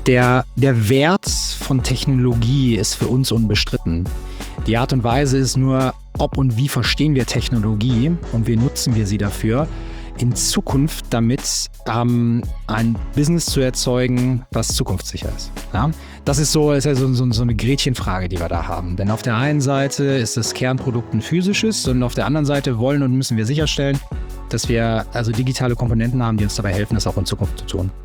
Der Wert von Technologie ist für uns unbestritten. Die Art und Weise ist nur, ob und wie verstehen wir Technologie und wie nutzen wir sie dafür, in Zukunft damit ein Business zu erzeugen, was zukunftssicher ist. Ja? Das ist so eine Gretchenfrage, die wir da haben. Denn auf der einen Seite ist das Kernprodukt ein physisches und auf der anderen Seite wollen und müssen wir sicherstellen, dass wir also digitale Komponenten haben, die uns dabei helfen, das auch in Zukunft zu tun.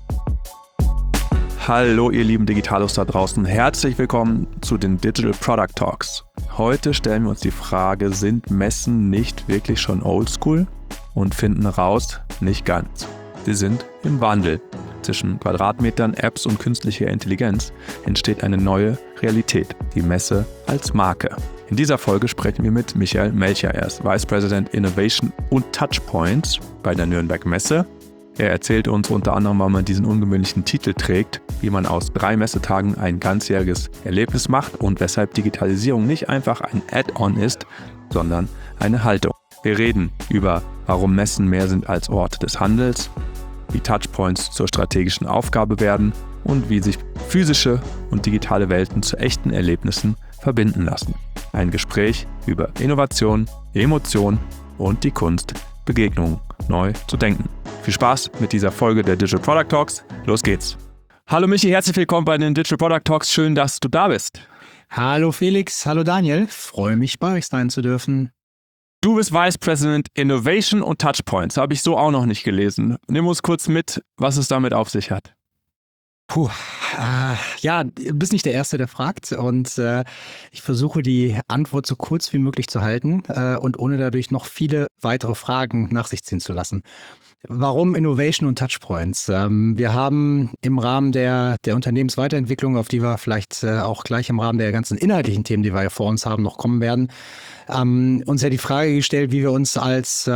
Hallo ihr lieben Digitalos da draußen, herzlich willkommen zu den Digital Product Talks. Heute stellen wir uns die Frage, sind Messen nicht wirklich schon oldschool? Und finden raus, nicht ganz. Sie sind im Wandel. Zwischen Quadratmetern, Apps und künstlicher Intelligenz entsteht eine neue Realität, die Messe als Marke. In dieser Folge sprechen wir mit Michael Melcher. Er ist Vice President Innovation und Touchpoints bei der Nürnberg Messe. Er erzählt uns unter anderem, warum man diesen ungewöhnlichen Titel trägt, wie man aus 3 Messetagen ein ganzjähriges Erlebnis macht und weshalb Digitalisierung nicht einfach ein Add-on ist, sondern eine Haltung. Wir reden über, warum Messen mehr sind als Ort des Handels, wie Touchpoints zur strategischen Aufgabe werden und wie sich physische und digitale Welten zu echten Erlebnissen verbinden lassen. Ein Gespräch über Innovation, Emotion und die Kunst, Begegnungen neu zu denken. Viel Spaß mit dieser Folge der Digital Product Talks. Los geht's. Hallo Michi, herzlich willkommen bei den Digital Product Talks. Schön, dass du da bist. Hallo Felix, hallo Daniel. Freue mich, bei euch sein zu dürfen. Du bist Vice President Innovation und Touchpoints. Habe ich so auch noch nicht gelesen. Nimm uns kurz mit, was es damit auf sich hat. Ja, du bist nicht der Erste, der fragt, und ich versuche die Antwort so kurz wie möglich zu halten und ohne dadurch noch viele weitere Fragen nach sich ziehen zu lassen. Warum Innovation und Touchpoints? Wir haben im Rahmen der Unternehmensweiterentwicklung, auf die wir vielleicht auch gleich im Rahmen der ganzen inhaltlichen Themen, die wir ja vor uns haben, noch kommen werden, uns ja die Frage gestellt, wie wir uns als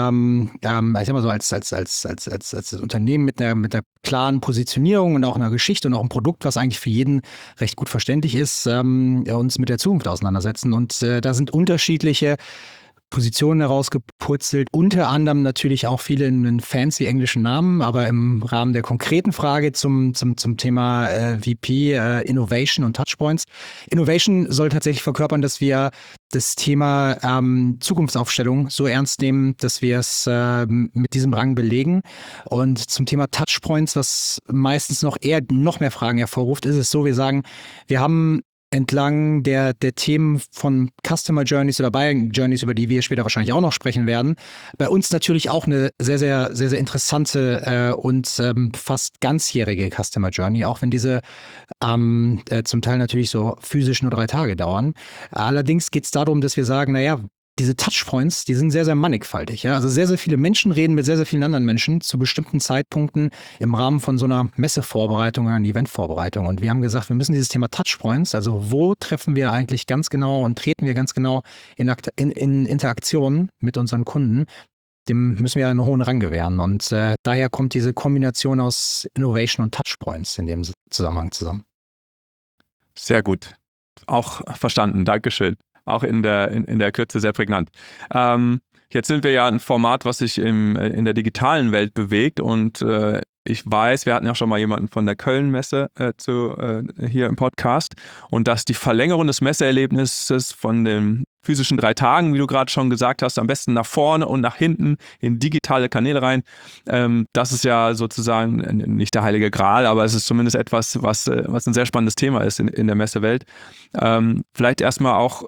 Unternehmen mit einer klaren Positionierung und auch einer Geschichte und auch einem Produkt, was eigentlich für jeden recht gut verständlich ist, uns mit der Zukunft auseinandersetzen. Und da sind unterschiedliche Positionen herausgepurzelt, unter anderem natürlich auch viele in einen fancy englischen Namen, aber im Rahmen der konkreten Frage zum Thema VP, Innovation und Touchpoints. Innovation soll tatsächlich verkörpern, dass wir das Thema Zukunftsaufstellung so ernst nehmen, dass wir es mit diesem Rang belegen. Und zum Thema Touchpoints, was meistens noch mehr Fragen hervorruft, ist es so, wir sagen, wir haben entlang der Themen von Customer Journeys oder Buying Journeys, über die wir später wahrscheinlich auch noch sprechen werden, bei uns natürlich auch eine sehr, sehr, sehr, sehr interessante und fast ganzjährige Customer Journey, auch wenn diese zum Teil natürlich so physisch nur 3 Tage dauern. Allerdings geht es darum, dass wir sagen, naja, diese Touchpoints, die sind sehr, sehr mannigfaltig. Ja? Also sehr, sehr viele Menschen reden mit sehr, sehr vielen anderen Menschen zu bestimmten Zeitpunkten im Rahmen von so einer Messevorbereitung oder einer Eventvorbereitung. Und wir haben gesagt, wir müssen dieses Thema Touchpoints, also wo treffen wir eigentlich ganz genau und treten wir ganz genau in Interaktion mit unseren Kunden, dem müssen wir einen hohen Rang gewähren. Und daher kommt diese Kombination aus Innovation und Touchpoints in dem Zusammenhang zusammen. Sehr gut. Auch verstanden. Dankeschön. Auch in der Kürze sehr prägnant. Jetzt sind wir ja ein Format, was sich in der digitalen Welt bewegt, und ich weiß, wir hatten ja schon mal jemanden von der Köln-Messe hier im Podcast, und dass die Verlängerung des Messeerlebnisses von den physischen 3 Tagen, wie du gerade schon gesagt hast, am besten nach vorne und nach hinten in digitale Kanäle rein, das ist ja sozusagen nicht der heilige Gral, aber es ist zumindest etwas, was ein sehr spannendes Thema ist in der Messewelt. Vielleicht erstmal auch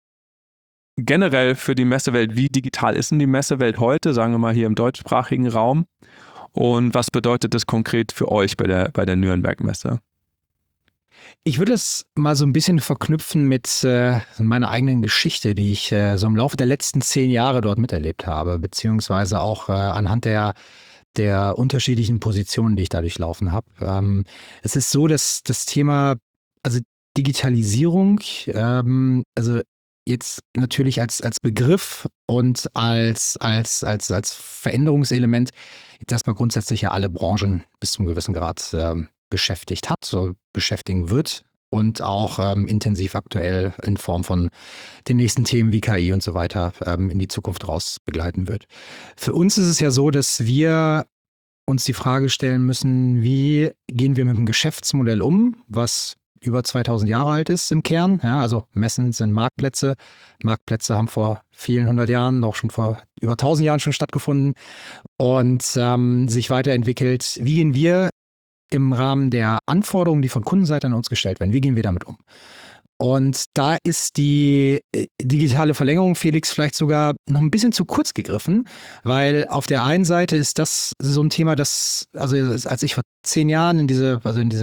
generell für die Messewelt, wie digital ist denn die Messewelt heute, sagen wir mal hier im deutschsprachigen Raum, und was bedeutet das konkret für euch bei der Nürnberg Messe? Ich würde es mal so ein bisschen verknüpfen mit meiner eigenen Geschichte, die ich so im Laufe der letzten 10 Jahre dort miterlebt habe, beziehungsweise auch anhand der unterschiedlichen Positionen, die ich da durchlaufen habe. Es ist so, dass das Thema, also Digitalisierung, also jetzt natürlich als Begriff und als Veränderungselement jetzt erstmal grundsätzlich ja alle Branchen bis zum gewissen Grad beschäftigt hat, so beschäftigen wird und auch intensiv aktuell in Form von den nächsten Themen wie KI und so weiter in die Zukunft raus begleiten wird. Für uns ist es ja so, dass wir uns die Frage stellen müssen, wie gehen wir mit dem Geschäftsmodell um, was über 2000 Jahre alt ist im Kern. Ja, also Messen sind Marktplätze. Marktplätze haben vor vielen hundert Jahren, auch schon vor über 1000 Jahren schon stattgefunden und sich weiterentwickelt. Wie gehen wir im Rahmen der Anforderungen, die von Kundenseite an uns gestellt werden, wie gehen wir damit um? Und da ist die digitale Verlängerung, Felix, vielleicht sogar noch ein bisschen zu kurz gegriffen, weil auf der einen Seite ist das so ein Thema, das, also als ich vor 10 Jahren in diese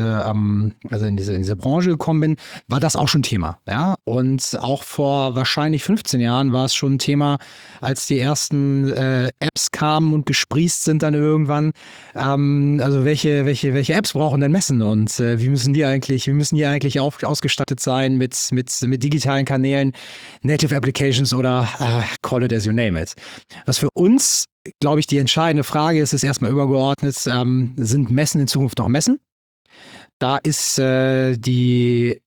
Branche gekommen bin, war das auch schon Thema. Ja? Und auch vor wahrscheinlich 15 Jahren war es schon ein Thema, als die ersten Apps kamen und gesprießt sind dann irgendwann. Also welche Apps brauchen denn Messen und wie müssen die eigentlich ausgestattet sein mit digitalen Kanälen, Native Applications oder call it as you name it. Was für uns, glaube ich, die entscheidende Frage ist erstmal übergeordnet, sind Messen in Zukunft noch Messen? Da ist die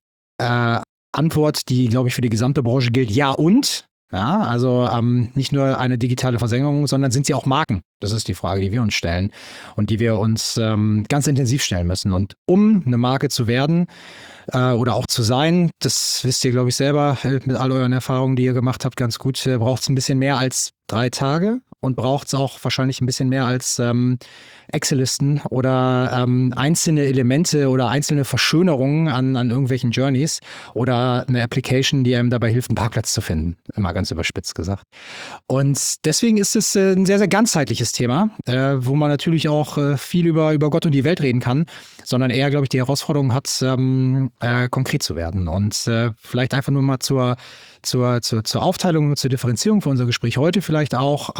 Antwort, die, glaube ich, für die gesamte Branche gilt, ja und. Ja, also nicht nur eine digitale Verlängerung, sondern sind sie auch Marken? Das ist die Frage, die wir uns stellen und die wir uns ganz intensiv stellen müssen. Und um eine Marke zu werden oder auch zu sein, das wisst ihr, glaube ich, selber mit all euren Erfahrungen, die ihr gemacht habt, ganz gut, braucht es ein bisschen mehr als 3 Tage und braucht es auch wahrscheinlich ein bisschen mehr als Excel-Listen oder einzelne Elemente oder einzelne Verschönerungen an irgendwelchen Journeys oder eine Application, die einem dabei hilft, einen Parkplatz zu finden. Immer ganz überspitzt gesagt. Und deswegen ist es ein sehr, sehr ganzheitliches Thema, wo man natürlich auch viel über Gott und die Welt reden kann, sondern eher, glaube ich, die Herausforderung hat, konkret zu werden. Und vielleicht einfach nur mal zur Aufteilung, zur Differenzierung für unser Gespräch heute vielleicht auch.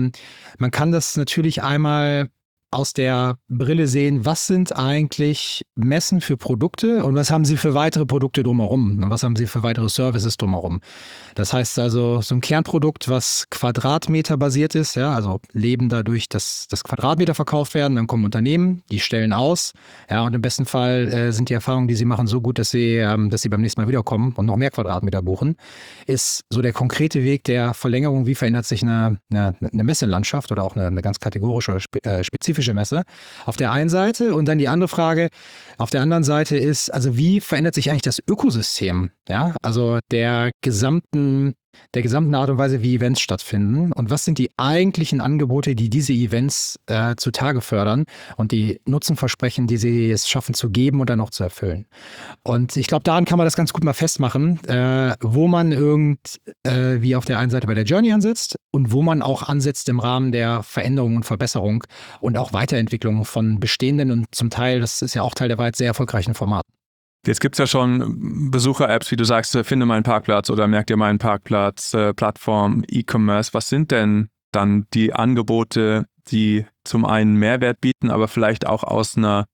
Man kann das natürlich einmal aus der Brille sehen, was sind eigentlich Messen für Produkte und was haben sie für weitere Produkte drumherum und was haben sie für weitere Services drumherum. Das heißt also, so ein Kernprodukt, was Quadratmeter basiert ist, ja, also leben dadurch, dass Quadratmeter verkauft werden, dann kommen Unternehmen, die stellen aus, ja, und im besten Fall sind die Erfahrungen, die sie machen, so gut, dass sie beim nächsten Mal wiederkommen und noch mehr Quadratmeter buchen, ist so der konkrete Weg der Verlängerung, wie verändert sich eine Messelandschaft oder auch eine ganz kategorische oder spezifische Messe auf der einen Seite und dann die andere Frage auf der anderen Seite ist, also wie verändert sich eigentlich das Ökosystem, ja, also der gesamten Art und Weise, wie Events stattfinden und was sind die eigentlichen Angebote, die diese Events zutage fördern und die Nutzenversprechen, die sie es schaffen zu geben und dann auch zu erfüllen. Und ich glaube, daran kann man das ganz gut mal festmachen, wo man irgendwie auf der einen Seite bei der Journey ansetzt und wo man auch ansetzt im Rahmen der Veränderung und Verbesserung und auch Weiterentwicklung von bestehenden und zum Teil, das ist ja auch Teil der Wahrheit, sehr erfolgreichen Formaten. Jetzt gibt es ja schon Besucher-Apps, wie du sagst, finde meinen Parkplatz oder merk dir meinen Parkplatz, Plattform, E-Commerce. Was sind denn dann die Angebote, die zum einen Mehrwert bieten, aber vielleicht auch aus einer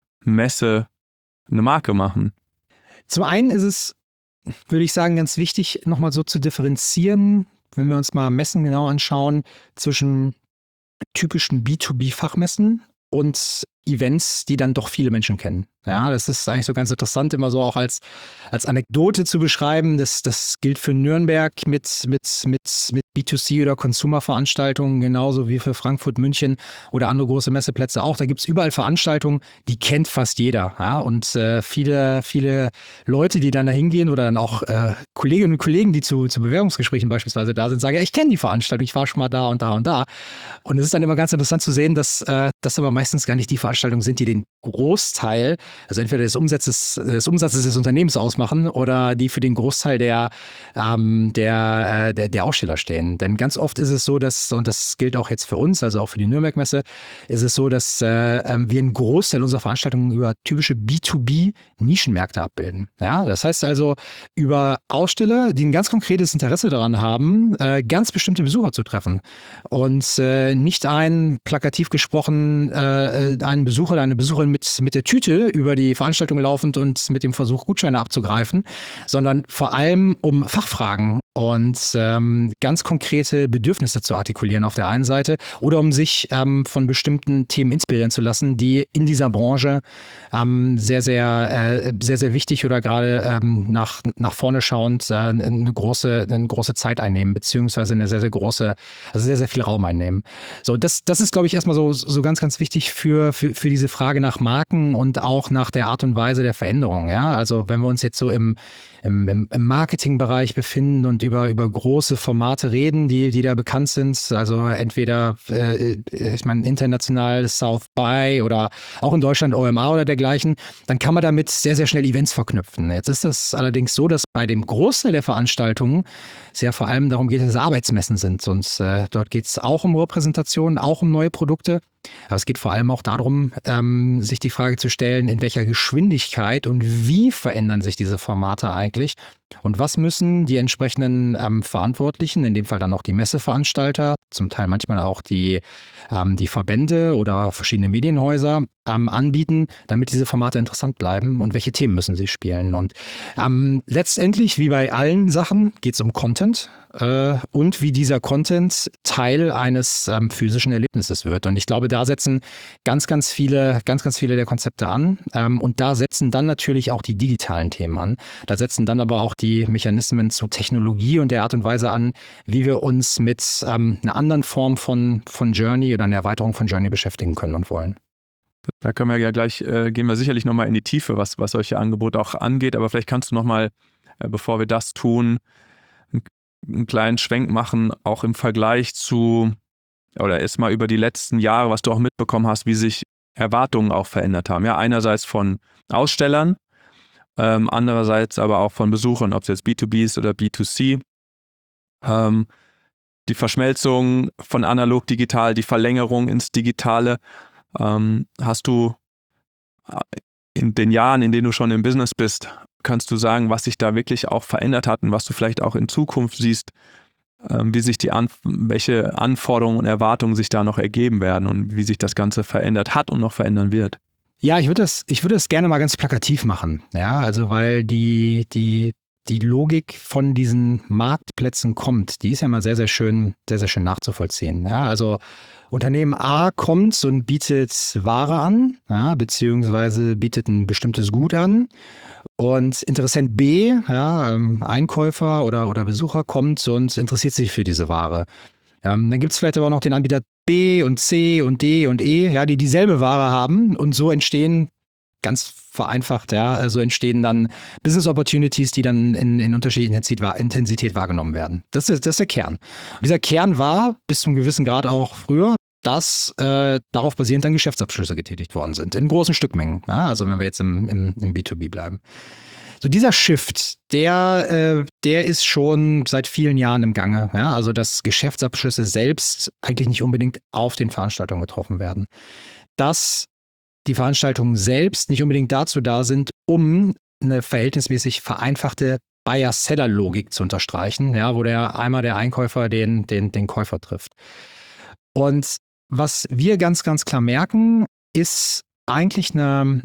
Messe eine Marke machen? Zum einen ist es, würde ich sagen, ganz wichtig, nochmal so zu differenzieren, wenn wir uns mal Messen genau anschauen, zwischen typischen B2B-Fachmessen und Events, die dann doch viele Menschen kennen. Ja, das ist eigentlich so ganz interessant, immer so auch als Anekdote zu beschreiben. Das gilt für Nürnberg mit B2C oder Consumer-Veranstaltungen, genauso wie für Frankfurt, München oder andere große Messeplätze auch. Da gibt es überall Veranstaltungen, die kennt fast jeder. Ja? Und viele Leute, die dann da hingehen oder dann auch Kolleginnen und Kollegen, die zu Bewerbungsgesprächen beispielsweise da sind, sagen, ja, ich kenne die Veranstaltung, ich war schon mal da und da und da. Und es ist dann immer ganz interessant zu sehen, dass das aber meistens gar nicht die Veranstaltungen sind, die den Großteil, also entweder des Umsatzes des Unternehmens ausmachen oder die für den Großteil der Aussteller stehen. Denn ganz oft ist es so, dass, und das gilt auch jetzt für uns, also auch für die Nürnberg-Messe, ist es so, dass wir einen Großteil unserer Veranstaltungen über typische B2B-Nischenmärkte abbilden. Ja, das heißt also über Aussteller, die ein ganz konkretes Interesse daran haben, ganz bestimmte Besucher zu treffen und nicht plakativ gesprochen, einen einen Besucher oder eine Besucherin mit der Tüte über die Veranstaltung laufend und mit dem Versuch, Gutscheine abzugreifen, sondern vor allem um Fachfragen und ganz konkrete Bedürfnisse zu artikulieren auf der einen Seite oder um sich von bestimmten Themen inspirieren zu lassen, die in dieser Branche sehr, sehr wichtig oder gerade nach vorne schauend eine große Zeit einnehmen, beziehungsweise eine sehr, sehr viel Raum einnehmen. So, das ist, glaube ich, erstmal so ganz, ganz wichtig für diese Frage nach Marken und auch nach der Art und Weise der Veränderung. Ja? Also wenn wir uns jetzt so im Marketingbereich befinden und über große Formate reden, die da bekannt sind, also entweder, ich meine, international South by oder auch in Deutschland OMA oder dergleichen, dann kann man damit sehr, sehr schnell Events verknüpfen. Jetzt ist es allerdings so, dass bei dem Großteil der Veranstaltungen es ja vor allem darum geht, dass es Arbeitsmessen sind und dort geht es auch um Repräsentation, auch um neue Produkte. Aber es geht vor allem auch darum, sich die Frage zu stellen, in welcher Geschwindigkeit und wie verändern sich diese Formate eigentlich und was müssen die entsprechenden Verantwortlichen, in dem Fall dann auch die Messeveranstalter, zum Teil manchmal auch die Verbände oder verschiedene Medienhäuser anbieten, damit diese Formate interessant bleiben und welche Themen müssen sie spielen. Und letztendlich, wie bei allen Sachen, geht es um Content und wie dieser Content Teil eines physischen Erlebnisses wird. Und ich glaube, da setzen ganz, ganz viele der Konzepte an. Und da setzen dann natürlich auch die digitalen Themen an. Da setzen dann aber auch die Mechanismen zur Technologie und der Art und Weise an, wie wir uns mit einer anderen Form von Journey oder einer Erweiterung von Journey beschäftigen können und wollen. Da können wir ja gleich, gehen wir sicherlich nochmal in die Tiefe, was solche Angebote auch angeht. Aber vielleicht kannst du nochmal, bevor wir das tun, einen kleinen Schwenk machen, auch im Vergleich zu, oder erstmal über die letzten Jahre, was du auch mitbekommen hast, wie sich Erwartungen auch verändert haben. Ja, einerseits von Ausstellern, andererseits aber auch von Besuchern, ob es jetzt B2B ist oder B2C. Die Verschmelzung von analog digital, die Verlängerung ins Digitale. Hast du in den Jahren, in denen du schon im Business bist, kannst du sagen, was sich da wirklich auch verändert hat und was du vielleicht auch in Zukunft siehst, wie sich welche Anforderungen und Erwartungen sich da noch ergeben werden und wie sich das Ganze verändert hat und noch verändern wird? Ja, ich würde das gerne mal ganz plakativ machen. Ja, also weil die Logik von diesen Marktplätzen kommt, die ist ja mal sehr, sehr schön nachzuvollziehen. Ja, also Unternehmen A kommt und bietet Ware an, ja, beziehungsweise bietet ein bestimmtes Gut an. Und Interessent B, ja, Einkäufer oder Besucher kommt und interessiert sich für diese Ware. Dann gibt es vielleicht aber auch noch den Anbieter B und C und D und E, ja, die dieselbe Ware haben und so entstehen, ganz vereinfacht, ja, also entstehen dann Business Opportunities, die dann in unterschiedlicher Intensität wahrgenommen werden. Das ist der Kern. Und dieser Kern war bis zum gewissen Grad auch früher, dass darauf basierend dann Geschäftsabschlüsse getätigt worden sind, in großen Stückmengen. Ja, also wenn wir jetzt im B2B bleiben. So dieser Shift, der ist schon seit vielen Jahren im Gange. Ja, also dass Geschäftsabschlüsse selbst eigentlich nicht unbedingt auf den Veranstaltungen getroffen werden. Dass die Veranstaltungen selbst nicht unbedingt dazu da sind, um eine verhältnismäßig vereinfachte Buyer-Seller-Logik zu unterstreichen, ja, wo einmal der Einkäufer den Käufer trifft. Und was wir ganz, ganz klar merken, ist eigentlich eine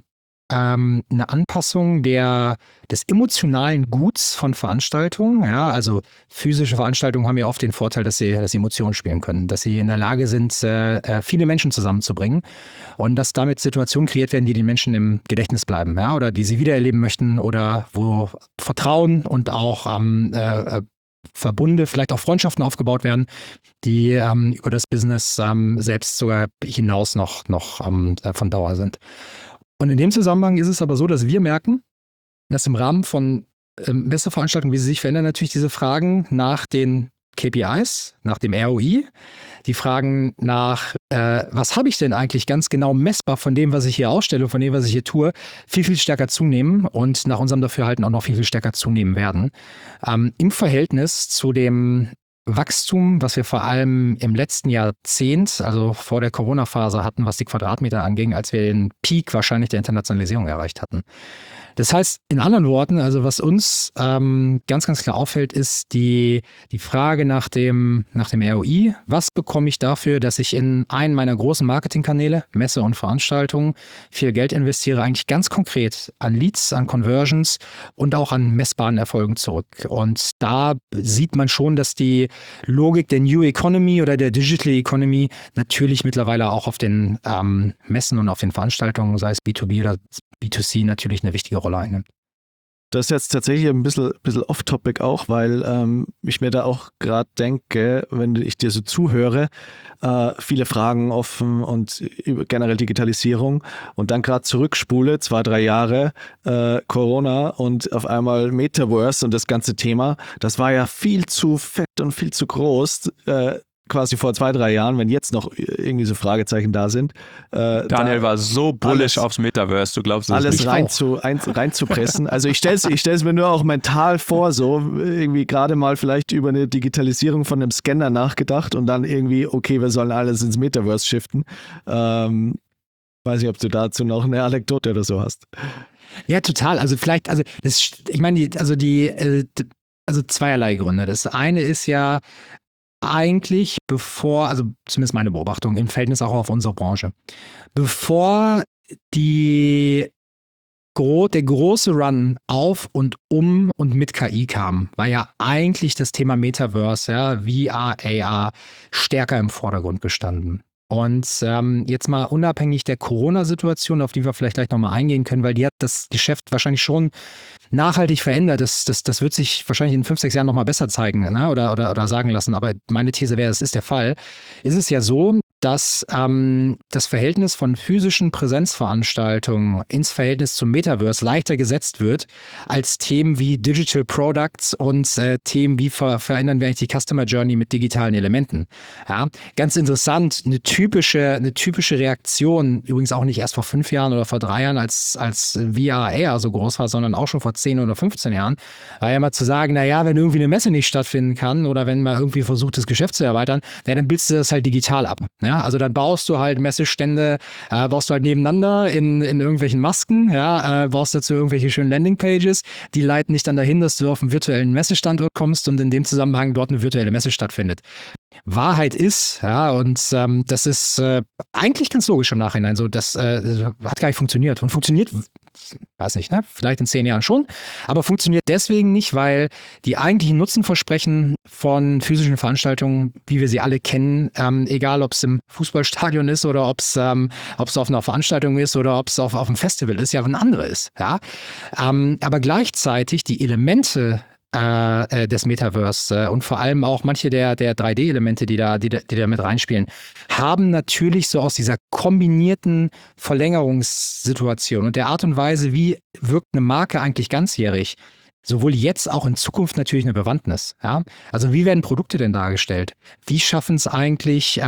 Anpassung des emotionalen Guts von Veranstaltungen. Ja, also physische Veranstaltungen haben ja oft den Vorteil, dass sie Emotionen spielen können, dass sie in der Lage sind, viele Menschen zusammenzubringen und dass damit Situationen kreiert werden, die den Menschen im Gedächtnis bleiben, ja, oder die sie wiedererleben möchten oder wo Vertrauen und auch Verbunde, vielleicht auch Freundschaften aufgebaut werden, die über das Business selbst sogar hinaus noch von Dauer sind. Und in dem Zusammenhang ist es aber so, dass wir merken, dass im Rahmen von Messeveranstaltungen, wie sie sich verändern, natürlich diese Fragen nach den KPIs, nach dem ROI, die Fragen nach, was habe ich denn eigentlich ganz genau messbar von dem, was ich hier ausstelle, von dem, was ich hier tue, viel, viel stärker zunehmen und nach unserem Dafürhalten auch noch viel, viel stärker zunehmen werden. Im Verhältnis zu dem Wachstum, was wir vor allem im letzten Jahrzehnt, also vor der Corona-Phase hatten, was die Quadratmeter anging, als wir den Peak wahrscheinlich der Internationalisierung erreicht hatten. Das heißt, in anderen Worten, also was uns ganz, ganz klar auffällt, ist die Frage nach dem ROI. Was bekomme ich dafür, dass ich in einen meiner großen Marketingkanäle, Messe und Veranstaltungen, viel Geld investiere, eigentlich ganz konkret an Leads, an Conversions und auch an messbaren Erfolgen zurück. Und da sieht man schon, dass die Logik der New Economy oder der Digital Economy natürlich mittlerweile auch auf den Messen und auf den Veranstaltungen, sei es B2B oder B2C, natürlich eine wichtige Rolle einnimmt. Das ist jetzt tatsächlich ein bisschen off-topic auch, weil ich mir da auch gerade denke, wenn ich dir so zuhöre, viele Fragen offen und über generell Digitalisierung und dann gerade zurückspule, 2-3 Jahre Corona und auf einmal Metaverse und das ganze Thema, das war ja viel zu fett und viel zu groß, quasi vor 2-3 Jahren, wenn jetzt noch irgendwie so Fragezeichen da sind. Daniel war so bullish aufs Metaverse, du glaubst es alles nicht. reinzupressen. Also ich stell's mir nur auch mental vor, so irgendwie gerade mal vielleicht über eine Digitalisierung von einem Scanner nachgedacht und dann irgendwie, okay, wir sollen alles ins Metaverse shiften. Weiß nicht, ob du dazu noch eine Anekdote oder so hast. Ja, total. Also vielleicht, also zweierlei Gründe. Das eine ist ja, eigentlich also zumindest meine Beobachtung im Verhältnis auch auf unsere Branche, bevor der große Run auf und um und mit KI kam, war ja eigentlich das Thema Metaverse, ja, VR, AR, stärker im Vordergrund gestanden. Und jetzt mal unabhängig der Corona-Situation, auf die wir vielleicht gleich nochmal eingehen können, weil die hat das Geschäft wahrscheinlich schon nachhaltig verändert. Das wird sich wahrscheinlich in 5-6 Jahren nochmal besser zeigen, ne? oder sagen lassen. Aber meine These wäre, es ist der Fall. Ist es ja so, dass das Verhältnis von physischen Präsenzveranstaltungen ins Verhältnis zum Metaverse leichter gesetzt wird als Themen wie Digital Products und Themen wie verändern wir eigentlich die Customer Journey mit digitalen Elementen. Ja, ganz interessant, eine typische Reaktion, übrigens auch nicht erst vor 5 Jahren oder vor 3 Jahren, als VR AR so groß war, sondern auch schon vor 10 oder 15 Jahren, war ja mal zu sagen, naja, wenn irgendwie eine Messe nicht stattfinden kann oder wenn man irgendwie versucht, das Geschäft zu erweitern, dann bildest du das halt digital ab. Ja, also dann baust du halt Messestände, baust du halt nebeneinander in irgendwelchen Masken, ja, baust dazu irgendwelche schönen Landingpages, die leiten dich dann dahin, dass du auf einen virtuellen Messestandort kommst und in dem Zusammenhang dort eine virtuelle Messe stattfindet. Wahrheit ist, ja, und das ist eigentlich ganz logisch im Nachhinein so, das hat gar nicht funktioniert und funktioniert, weiß nicht, ne? Vielleicht in 10 Jahren schon, aber funktioniert deswegen nicht, weil die eigentlichen Nutzenversprechen von physischen Veranstaltungen, wie wir sie alle kennen, egal ob es im Fußballstadion ist oder ob es auf einer Veranstaltung ist oder ob es auf einem Festival ist, ja ein anderes ist, ja. Aber gleichzeitig die Elemente des Metaverse und vor allem auch manche der 3D-Elemente, die da mit reinspielen, haben natürlich so aus dieser kombinierten Verlängerungssituation und der Art und Weise, wie wirkt eine Marke eigentlich ganzjährig, sowohl jetzt auch in Zukunft natürlich eine Bewandtnis. Ja? Also wie werden Produkte denn dargestellt? Wie schaffen es eigentlich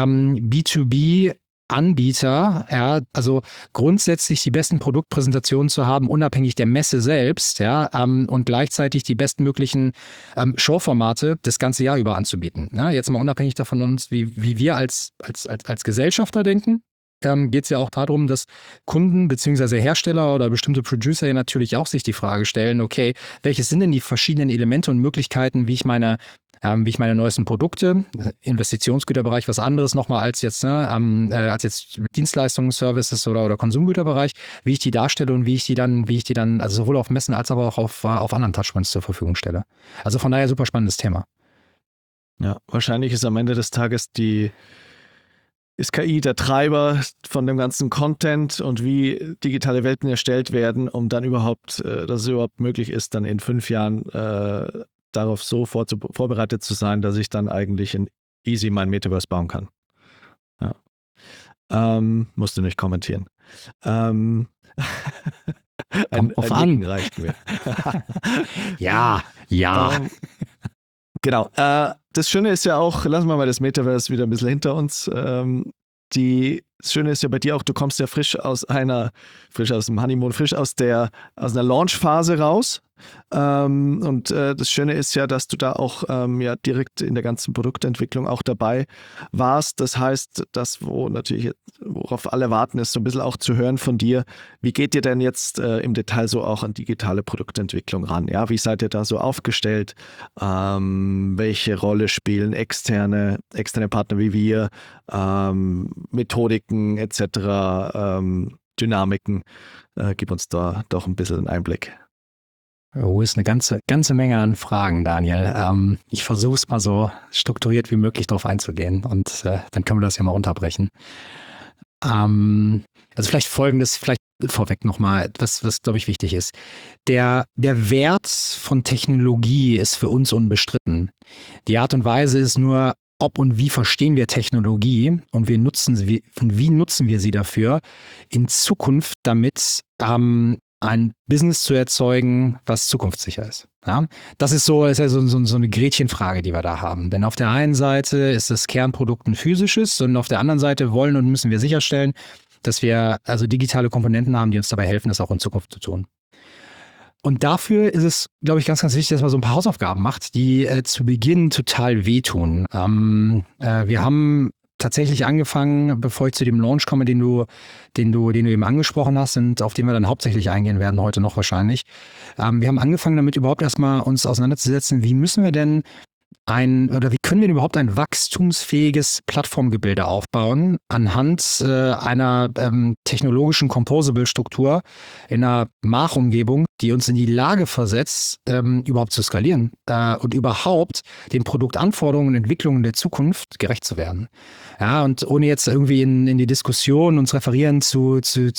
B2B Anbieter, ja, also grundsätzlich die besten Produktpräsentationen zu haben, unabhängig der Messe selbst, ja, und gleichzeitig die bestmöglichen Showformate das ganze Jahr über anzubieten. Ja, jetzt mal unabhängig davon uns, wie wir als Gesellschafter denken, geht es ja auch darum, dass Kunden bzw. Hersteller oder bestimmte Producer ja natürlich auch sich die Frage stellen, okay, welches sind denn die verschiedenen Elemente und Möglichkeiten, wie ich meine neuesten Produkte, Investitionsgüterbereich, was anderes nochmal als jetzt Dienstleistungen, Services oder Konsumgüterbereich, wie ich die darstelle und wie ich die dann also sowohl auf Messen als aber auch auf anderen Touchpoints zur Verfügung stelle. Also von daher super spannendes Thema. Ja, wahrscheinlich ist am Ende des Tages ist KI der Treiber von dem ganzen Content und wie digitale Welten erstellt werden, um dann dass es überhaupt möglich ist, dann in 5 Jahren darauf so vorbereitet zu sein, dass ich dann eigentlich in easy mein Metaverse bauen kann. Ja. Musst du nicht kommentieren. Kommt drauf an. Reicht mir. Ja. Genau. Das Schöne ist ja auch, lassen wir mal das Metaverse wieder ein bisschen hinter uns. Das Schöne ist ja bei dir auch, du kommst ja frisch aus dem Honeymoon, frisch aus einer Launchphase raus. Und das Schöne ist ja, dass du da auch ja direkt in der ganzen Produktentwicklung auch dabei warst. Das heißt, worauf alle warten, ist so ein bisschen auch zu hören von dir. Wie geht ihr denn jetzt im Detail so auch an digitale Produktentwicklung ran? Ja, wie seid ihr da so aufgestellt? Welche Rolle spielen externe Partner wie wir, Methodiken etc., Dynamiken? Gib uns da doch ein bisschen einen Einblick. Oh, ist eine ganze Menge an Fragen, Daniel. Ich versuche es mal so strukturiert wie möglich drauf einzugehen und dann können wir das ja mal runterbrechen. Also vielleicht Folgendes, vielleicht vorweg nochmal, was glaube ich wichtig ist. Der Wert von Technologie ist für uns unbestritten. Die Art und Weise ist nur, ob und wie verstehen wir Technologie und wie nutzen wir sie dafür in Zukunft, damit ein Business zu erzeugen, was zukunftssicher ist. Ja? Das ist so eine Gretchenfrage, die wir da haben. Denn auf der einen Seite ist das Kernprodukt ein physisches und auf der anderen Seite wollen und müssen wir sicherstellen, dass wir also digitale Komponenten haben, die uns dabei helfen, das auch in Zukunft zu tun. Und dafür ist es, glaube ich, ganz wichtig, dass man so ein paar Hausaufgaben macht, die zu Beginn total wehtun. Wir haben tatsächlich angefangen, bevor ich zu dem Launch komme, den du eben angesprochen hast und auf den wir dann hauptsächlich eingehen werden, heute noch wahrscheinlich. Wir haben angefangen damit überhaupt erstmal uns auseinanderzusetzen, wie können wir denn überhaupt ein wachstumsfähiges Plattformgebilde aufbauen anhand einer technologischen Composable-Struktur in einer Mach-Umgebung, die uns in die Lage versetzt, überhaupt zu skalieren und überhaupt den Produktanforderungen und Entwicklungen der Zukunft gerecht zu werden. Ja, und ohne jetzt irgendwie in die Diskussion uns referieren zu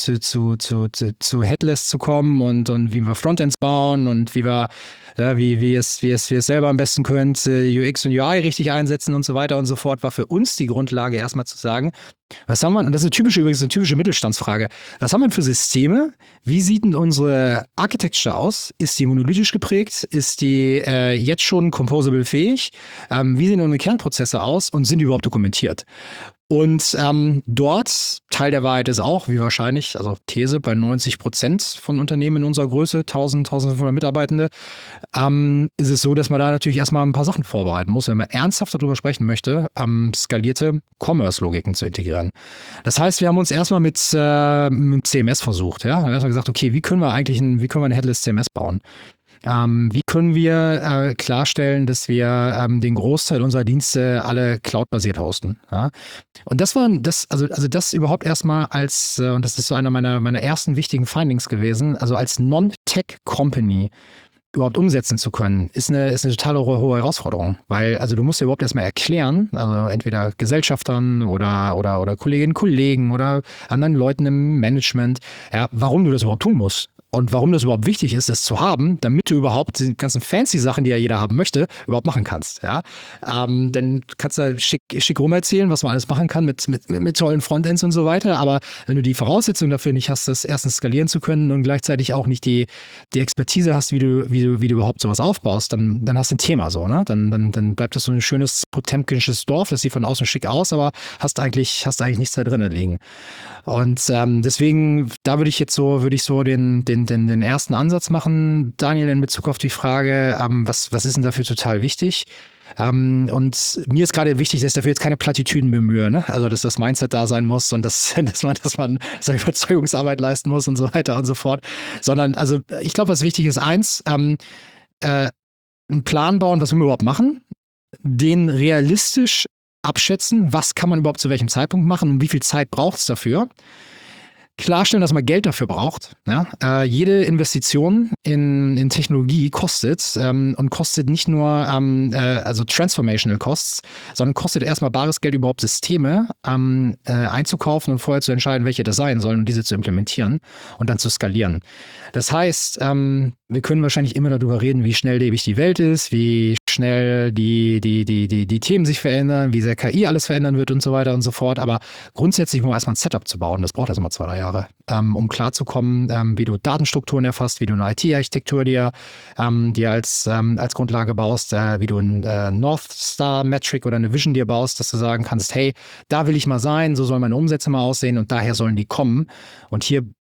Headless zu kommen und wie wir Frontends bauen und wie es selber am besten könnt, UX und UI richtig einsetzen und so weiter und so fort, war für uns die Grundlage erstmal zu sagen, was haben wir, und das ist übrigens eine typische Mittelstandsfrage, was haben wir für Systeme? Wie sieht denn unsere Architecture aus? Ist die monolithisch geprägt? Ist die jetzt schon composable fähig? Wie sehen unsere Kernprozesse aus und sind die überhaupt dokumentiert? Und dort, Teil der Wahrheit ist auch, wie wahrscheinlich, also These bei 90% von Unternehmen in unserer Größe, 1500 Mitarbeitende, ist es so, dass man da natürlich erstmal ein paar Sachen vorbereiten muss, wenn man ernsthaft darüber sprechen möchte, skalierte Commerce-Logiken zu integrieren. Das heißt, wir haben uns erstmal mit CMS versucht. Ja? Wir haben erstmal gesagt, okay, wie können wir ein Headless CMS bauen? Wie können wir klarstellen, dass wir den Großteil unserer Dienste alle cloud-basiert hosten? Ja? Und das überhaupt erstmal und das ist so einer meiner ersten wichtigen Findings gewesen, also als Non-Tech-Company überhaupt umsetzen zu können, ist eine total hohe Herausforderung, weil also du musst dir überhaupt erstmal erklären, also entweder Gesellschaftern oder Kolleginnen und Kollegen oder anderen Leuten im Management, ja, warum du das überhaupt tun musst. Und warum das überhaupt wichtig ist, das zu haben, damit du überhaupt die ganzen fancy Sachen, die ja jeder haben möchte, überhaupt machen kannst. Ja? Dann kannst du schick rum erzählen, was man alles machen kann mit tollen Frontends und so weiter. Aber wenn du die Voraussetzungen dafür nicht hast, das erstens skalieren zu können und gleichzeitig auch nicht die Expertise hast, wie du überhaupt sowas aufbaust, dann hast du ein Thema so. Ne? Dann bleibt das so ein schönes potemkinsches Dorf, das sieht von außen schick aus, aber hast eigentlich nichts da drinnen liegen. Und deswegen, da würde ich so den ersten Ansatz machen, Daniel, in Bezug auf die Frage, was ist denn dafür total wichtig? Und mir ist gerade wichtig, dass ich dafür jetzt keine Plattitüden bemühe, ne? Also, dass das Mindset da sein muss und dass man so Überzeugungsarbeit leisten muss und so weiter und so fort. Sondern, also, ich glaube, was wichtig ist, einen Plan bauen, was wir überhaupt machen, den realistisch abschätzen, was kann man überhaupt zu welchem Zeitpunkt machen und wie viel Zeit braucht es dafür. Klarstellen, dass man Geld dafür braucht. Ja? Jede Investition in Technologie kostet und kostet nicht nur also Transformational Costs, sondern kostet erstmal bares Geld, überhaupt Systeme einzukaufen und vorher zu entscheiden, welche das sein sollen und diese zu implementieren und dann zu skalieren. Das heißt, wir können wahrscheinlich immer darüber reden, wie schnelllebig die Welt ist, wie schnell die Themen sich verändern, wie sehr KI alles verändern wird und so weiter und so fort. Aber grundsätzlich mal erstmal ein Setup zu bauen, das braucht erstmal 2-3 Jahre, um klarzukommen, wie du Datenstrukturen erfasst, wie du eine IT-Architektur dir als Grundlage baust, wie du ein North Star Metric oder eine Vision dir baust, dass du sagen kannst, hey, da will ich mal sein, so sollen meine Umsätze mal aussehen und daher sollen die kommen. Und hier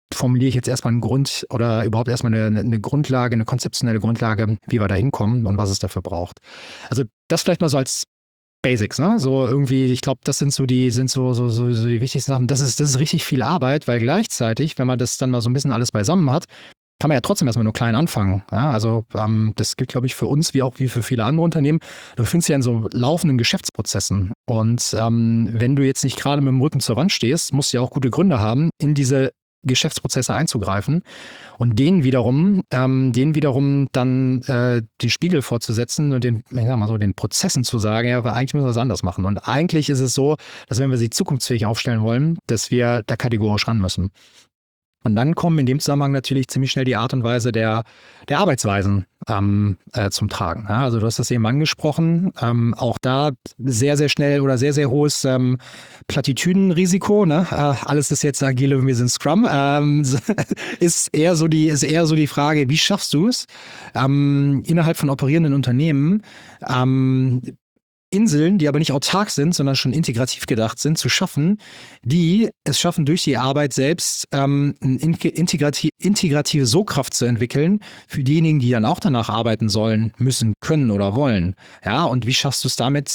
formuliere ich jetzt erstmal einen Grund oder überhaupt erstmal eine Grundlage, eine konzeptionelle Grundlage, wie wir da hinkommen und was es dafür braucht. Also das vielleicht mal so als Basics, ne? So irgendwie, ich glaube, das sind so die wichtigsten Sachen. Das ist richtig viel Arbeit, weil gleichzeitig, wenn man das dann mal so ein bisschen alles beisammen hat, kann man ja trotzdem erstmal nur klein anfangen. Ja, also das gilt, glaube ich, für uns wie für viele andere Unternehmen. Du befindest dich ja in so laufenden Geschäftsprozessen. Und wenn du jetzt nicht gerade mit dem Rücken zur Wand stehst, musst du ja auch gute Gründe haben, in diese Geschäftsprozesse einzugreifen und denen wiederum dann den Spiegel vorzusetzen und den Prozessen zu sagen, ja, aber eigentlich müssen wir was anders machen. Und eigentlich ist es so, dass wenn wir sie zukunftsfähig aufstellen wollen, dass wir da kategorisch ran müssen. Und dann kommen in dem Zusammenhang natürlich ziemlich schnell die Art und Weise der Arbeitsweisen zum Tragen. Ja, also du hast das eben angesprochen. Auch da sehr, sehr schnell oder sehr, sehr hohes Plattitüdenrisiko. Ne? Alles ist jetzt agile und wir sind Scrum. Ist eher so die Frage, wie schaffst du es, innerhalb von operierenden Unternehmen Inseln, die aber nicht autark sind, sondern schon integrativ gedacht sind, zu schaffen, die es schaffen, durch die Arbeit selbst eine integrative Sogkraft zu entwickeln für diejenigen, die dann auch danach arbeiten sollen, müssen, können oder wollen. Ja, und wie schaffst du es damit,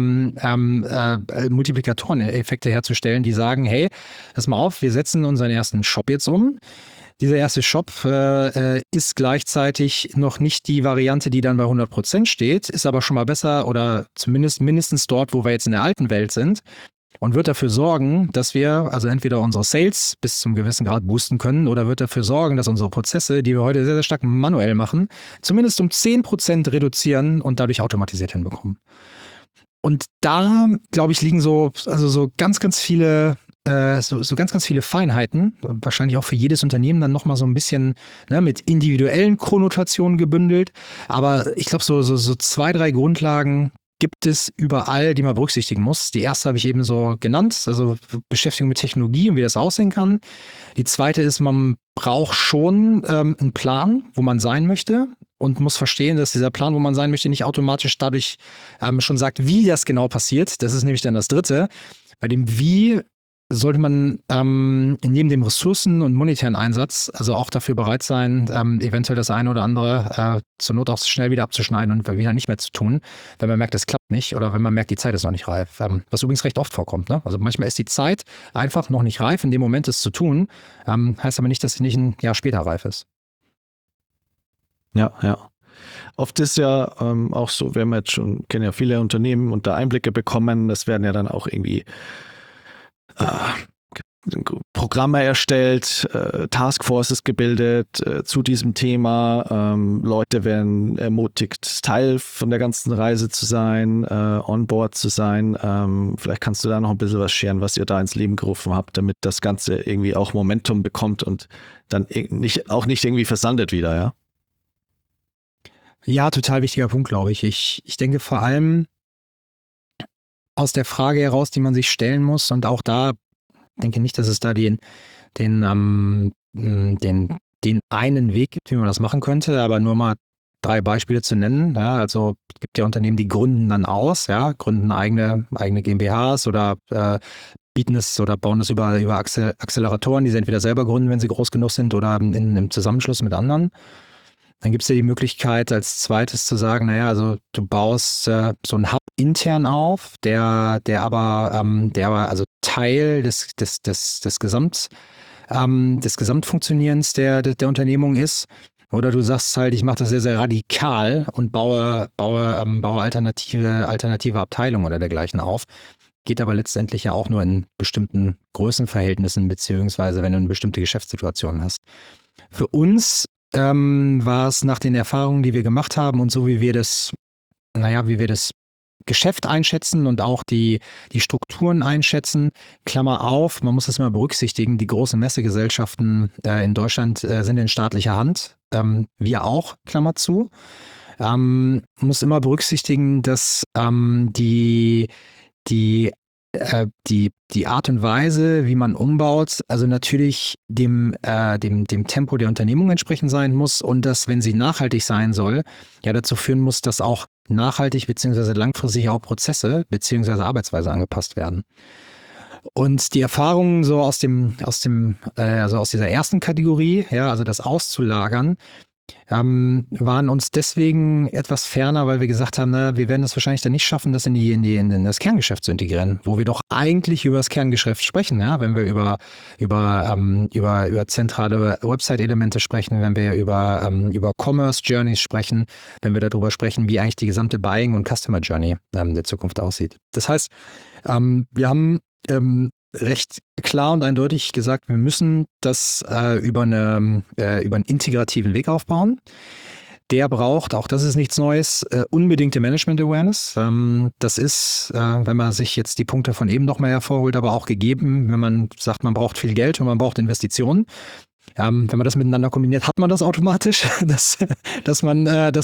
Multiplikatoreneffekte herzustellen, die sagen, hey, pass mal auf, wir setzen unseren ersten Shop jetzt um. Dieser erste Shop ist gleichzeitig noch nicht die Variante, die dann bei 100% steht, ist aber schon mal besser oder zumindest mindestens dort, wo wir jetzt in der alten Welt sind und wird dafür sorgen, dass wir also entweder unsere Sales bis zum gewissen Grad boosten können oder wird dafür sorgen, dass unsere Prozesse, die wir heute sehr, sehr stark manuell machen, zumindest um 10% reduzieren und dadurch automatisiert hinbekommen. Und da, glaube ich, liegen so ganz, ganz viele ganz viele Feinheiten, wahrscheinlich auch für jedes Unternehmen dann nochmal so ein bisschen mit individuellen Konnotationen gebündelt. Aber ich glaube, so 2, 3 Grundlagen gibt es überall, die man berücksichtigen muss. Die erste habe ich eben so genannt, also Beschäftigung mit Technologie und wie das aussehen kann. Die zweite ist, man braucht schon einen Plan, wo man sein möchte. Und muss verstehen, dass dieser Plan, wo man sein möchte, nicht automatisch dadurch schon sagt, wie das genau passiert. Das ist nämlich dann das Dritte. Bei dem Wie sollte man neben dem Ressourcen- und monetären Einsatz also auch dafür bereit sein, eventuell das eine oder andere zur Not auch schnell wieder abzuschneiden und wieder nicht mehr zu tun, wenn man merkt, das klappt nicht oder wenn man merkt, die Zeit ist noch nicht reif. Was übrigens recht oft vorkommt. Ne? Also manchmal ist die Zeit einfach noch nicht reif, in dem Moment es zu tun, heißt aber nicht, dass sie nicht ein Jahr später reif ist. Ja, ja. Oft ist ja auch so, wir haben jetzt schon, kennen ja viele Unternehmen und da Einblicke bekommen, das werden ja dann auch irgendwie Programme erstellt, Taskforces gebildet zu diesem Thema. Leute werden ermutigt, Teil von der ganzen Reise zu sein, on board zu sein. Vielleicht kannst du da noch ein bisschen was scheren, was ihr da ins Leben gerufen habt, damit das Ganze irgendwie auch Momentum bekommt und dann nicht irgendwie versandet wieder, ja? Ja, total wichtiger Punkt, glaube ich. Ich denke vor allem aus der Frage heraus, die man sich stellen muss und auch da denke nicht, dass es da den einen Weg gibt, wie man das machen könnte, aber nur mal 3 Beispiele zu nennen. Ja, also es gibt ja Unternehmen, die gründen dann aus, ja, gründen eigene GmbHs oder bieten es oder bauen es über Acceleratoren, die sie entweder selber gründen, wenn sie groß genug sind, oder im Zusammenschluss mit anderen. Dann gibt es ja die Möglichkeit, als zweites zu sagen, naja, also du baust so einen Hub intern auf, der aber also Teil des Gesamtfunktionierens der Unternehmung ist. Oder du sagst halt, ich mache das sehr, sehr radikal und baue alternative Abteilungen oder dergleichen auf. Geht aber letztendlich ja auch nur in bestimmten Größenverhältnissen, beziehungsweise wenn du eine bestimmte Geschäftssituation hast. Für uns war es nach den Erfahrungen, die wir gemacht haben und so wie wir das Geschäft einschätzen und auch die Strukturen einschätzen, Klammer auf, man muss das mal berücksichtigen, die großen Messegesellschaften in Deutschland sind in staatlicher Hand, wir auch, Klammer zu. Man muss immer berücksichtigen, dass die Art und Weise, wie man umbaut, also natürlich dem Tempo der Unternehmung entsprechend sein muss und dass, wenn sie nachhaltig sein soll, ja dazu führen muss, dass auch nachhaltig bzw. langfristig auch Prozesse bzw. Arbeitsweise angepasst werden. Und die Erfahrungen so aus dieser ersten Kategorie, ja, also das auszulagern, waren uns deswegen etwas ferner, weil wir gesagt haben, wir werden es wahrscheinlich dann nicht schaffen, das in das Kerngeschäft zu integrieren, wo wir doch eigentlich über das Kerngeschäft sprechen, ja, wenn wir über zentrale Website-Elemente sprechen, wenn wir über Commerce Journeys sprechen, wenn wir darüber sprechen, wie eigentlich die gesamte Buying und Customer Journey der Zukunft aussieht. Das heißt, wir haben recht klar und eindeutig gesagt, wir müssen das über einen integrativen Weg aufbauen. Der braucht, auch das ist nichts Neues, unbedingte Management-Awareness. Das ist, wenn man sich jetzt die Punkte von eben noch mal hervorholt, aber auch gegeben, wenn man sagt, man braucht viel Geld und man braucht Investitionen. Wenn man das miteinander kombiniert, hat man das automatisch, dass man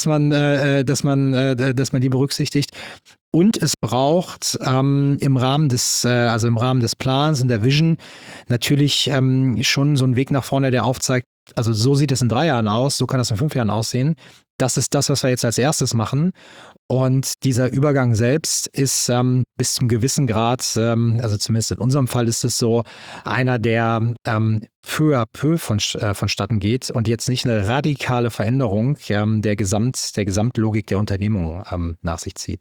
die berücksichtigt. Und es braucht im Rahmen des Plans und der Vision natürlich schon so einen Weg nach vorne, der aufzeigt, also so sieht es in 3 Jahren aus, so kann das in 5 Jahren aussehen. Das ist das, was wir jetzt als erstes machen. Und dieser Übergang selbst ist bis zum gewissen Grad, also zumindest in unserem Fall ist es so, einer, der peu à peu vonstatten geht und jetzt nicht eine radikale Veränderung der Gesamtlogik der Unternehmung nach sich zieht.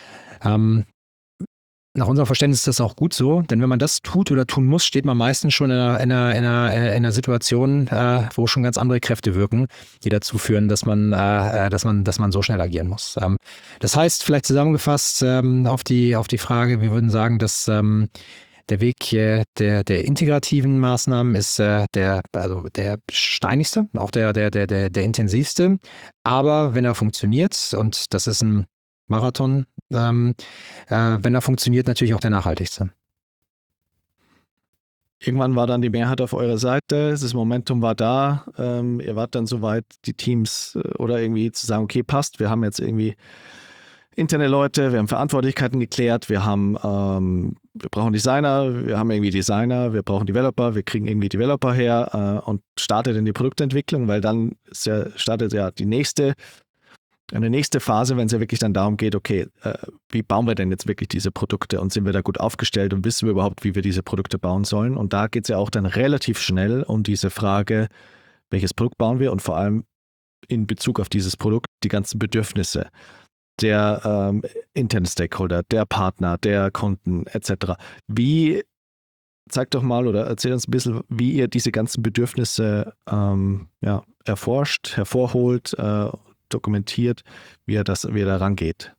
Nach unserem Verständnis ist das auch gut so, denn wenn man das tut oder tun muss, steht man meistens schon in einer Situation, wo schon ganz andere Kräfte wirken, die dazu führen, dass man so schnell agieren muss. Das heißt, vielleicht zusammengefasst auf die Frage, wir würden sagen, dass der Weg der integrativen Maßnahmen ist der steinigste, auch der intensivste. Aber wenn er funktioniert, und das ist ein Marathon, wenn er funktioniert, natürlich auch der nachhaltigste. Irgendwann war dann die Mehrheit auf eurer Seite, das Momentum war da, ihr wart dann soweit, die Teams oder irgendwie zu sagen, okay, passt, wir haben jetzt irgendwie interne Leute, wir haben Verantwortlichkeiten geklärt, wir brauchen Designer, wir haben irgendwie Designer, wir brauchen Developer, wir kriegen irgendwie Developer her und startet in die Produktentwicklung, weil dann startet ja eine nächste Phase, wenn es ja wirklich dann darum geht, okay, wie bauen wir denn jetzt wirklich diese Produkte und sind wir da gut aufgestellt und wissen wir überhaupt, wie wir diese Produkte bauen sollen? Und da geht es ja auch dann relativ schnell um diese Frage, welches Produkt bauen wir und vor allem in Bezug auf dieses Produkt die ganzen Bedürfnisse der internen Stakeholder, der Partner, der Kunden etc. Zeig doch mal oder erzähl uns ein bisschen, wie ihr diese ganzen Bedürfnisse erforscht, hervorholt, dokumentiert, wie er da rangeht.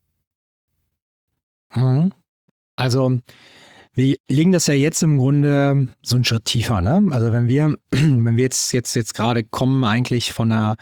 Also wir legen das ja jetzt im Grunde so einen Schritt tiefer, ne? Also wenn wir jetzt gerade kommen eigentlich von einer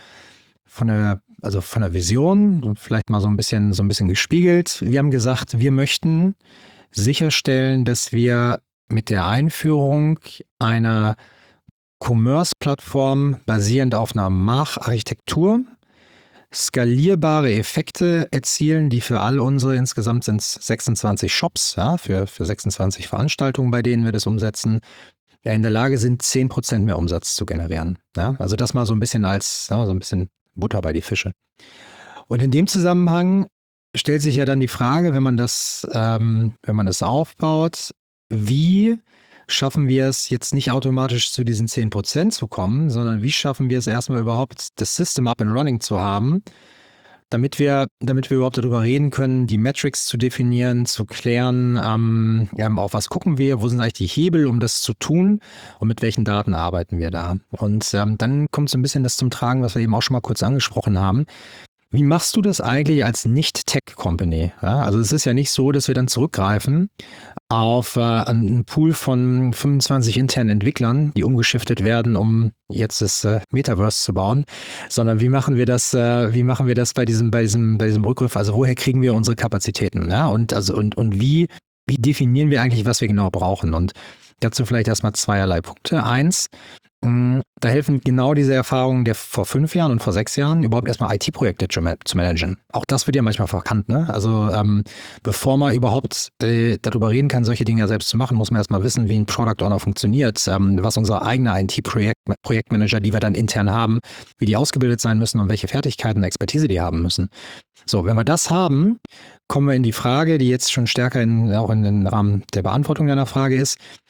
Vision und vielleicht mal so ein bisschen gespiegelt. Wir haben gesagt, wir möchten sicherstellen, dass wir mit der Einführung einer Commerce-Plattform basierend auf einer Mach-Architektur skalierbare Effekte erzielen, die für all unsere, insgesamt sind es 26 Shops, ja, für 26 Veranstaltungen, bei denen wir das umsetzen, ja, in der Lage sind, 10% mehr Umsatz zu generieren. Ja? Also das mal so ein bisschen so ein bisschen Butter bei die Fische. Und in dem Zusammenhang stellt sich ja dann die Frage, wenn man das aufbaut, wie schaffen wir es jetzt nicht automatisch zu diesen 10% zu kommen, sondern wie schaffen wir es erstmal überhaupt, das System up and running zu haben, damit wir überhaupt darüber reden können, die Metrics zu definieren, zu klären, auf was gucken wir, wo sind eigentlich die Hebel, um das zu tun und mit welchen Daten arbeiten wir da. Und dann kommt so ein bisschen das zum Tragen, was wir eben auch schon mal kurz angesprochen haben. Wie machst du das eigentlich als Nicht-Tech-Company? Ja, also es ist ja nicht so, dass wir dann zurückgreifen auf einen Pool von 25 internen Entwicklern, die umgeschiftet werden, um jetzt das Metaverse zu bauen, sondern wie machen wir das bei diesem Rückgriff? Also woher kriegen wir unsere Kapazitäten? Ja? Und wie definieren wir eigentlich, was wir genau brauchen? Und dazu vielleicht erstmal zweierlei Punkte. 1, da helfen genau diese Erfahrungen der vor 5 Jahren und vor 6 Jahren, überhaupt erstmal IT-Projekte zu managen. Auch das wird ja manchmal verkannt, ne? Also bevor man überhaupt darüber reden kann, solche Dinge ja selbst zu machen, muss man erstmal wissen, wie ein Product Owner funktioniert, was unsere eigene IT-Projektmanager, die wir dann intern haben, wie die ausgebildet sein müssen und welche Fertigkeiten und Expertise die haben müssen. So, wenn wir das haben, kommen wir in die Frage, die jetzt schon stärker auch in den Rahmen der Beantwortung deiner Frage ist,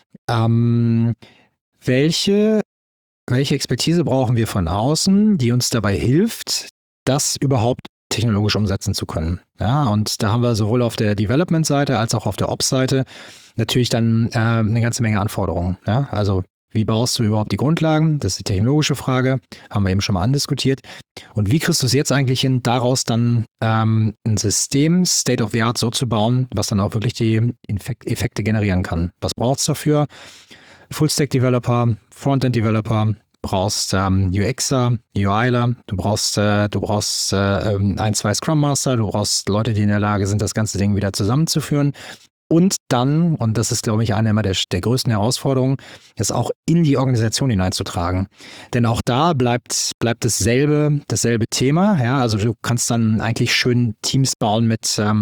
welche Expertise brauchen wir von außen, die uns dabei hilft, das überhaupt technologisch umsetzen zu können. Ja, und da haben wir sowohl auf der Development-Seite als auch auf der Ops-Seite natürlich dann eine ganze Menge Anforderungen. Ja, also wie baust du überhaupt die Grundlagen? Das ist die technologische Frage, haben wir eben schon mal andiskutiert. Und wie kriegst du es jetzt eigentlich hin, daraus dann ein System State of the Art so zu bauen, was dann auch wirklich die Effekte generieren kann? Was braucht es dafür? Full-Stack-Developer, Frontend-Developer, brauchst UXer, UIler, du brauchst ein, zwei Scrum Master, du brauchst Leute, die in der Lage sind, das ganze Ding wieder zusammenzuführen. Und dann, und das ist, glaube ich, eine immer der größten Herausforderungen, das auch in die Organisation hineinzutragen. Denn auch da bleibt dasselbe Thema. Ja, also du kannst dann eigentlich schön Teams bauen mit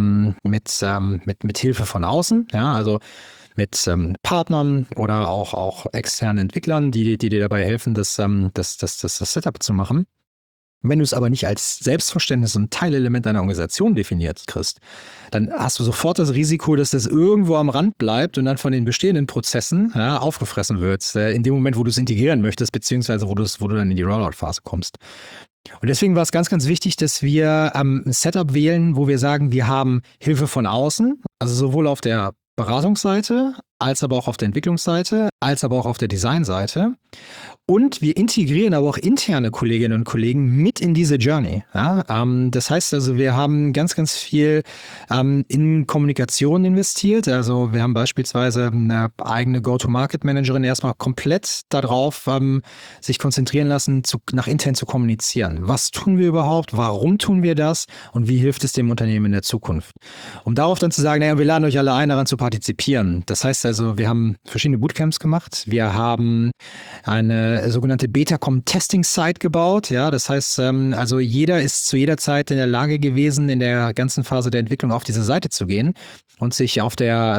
Hilfe von außen. Ja, also mit Partnern oder auch externen Entwicklern, die dir dabei helfen, das Setup zu machen. Wenn du es aber nicht als Selbstverständnis und Teilelement deiner Organisation definiert kriegst, dann hast du sofort das Risiko, dass das irgendwo am Rand bleibt und dann von den bestehenden Prozessen aufgefressen wird, in dem Moment, wo du es integrieren möchtest, beziehungsweise wo du dann in die Rollout-Phase kommst. Und deswegen war es ganz, ganz wichtig, dass wir ein Setup wählen, wo wir sagen, wir haben Hilfe von außen, also sowohl auf der Beratungsseite, als aber auch auf der Entwicklungsseite, als aber auch auf der Designseite. Und wir integrieren aber auch interne Kolleginnen und Kollegen mit in diese Journey. Ja, das heißt also, wir haben ganz, ganz viel in Kommunikation investiert. Also wir haben beispielsweise eine eigene Go-to-Market-Managerin erstmal komplett darauf sich konzentrieren lassen, nach intern zu kommunizieren. Was tun wir überhaupt? Warum tun wir das? Und wie hilft es dem Unternehmen in der Zukunft? Um darauf dann zu sagen, naja, wir laden euch alle ein, daran zu partizipieren. Das heißt also, wir haben verschiedene Bootcamps gemacht. Wir haben eine sogenannte Betacom-Testing-Site gebaut. Ja, das heißt, also jeder ist zu jeder Zeit in der Lage gewesen, in der ganzen Phase der Entwicklung auf diese Seite zu gehen und sich auf der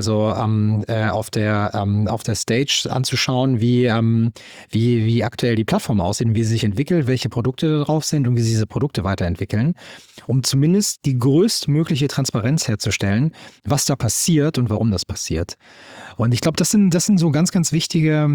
Stage anzuschauen, wie aktuell die Plattform aussieht, wie sie sich entwickelt, welche Produkte da drauf sind und wie sie diese Produkte weiterentwickeln, um zumindest die größtmögliche Transparenz herzustellen, was da passiert und warum das passiert. Und ich glaube, das sind so ganz, ganz wichtige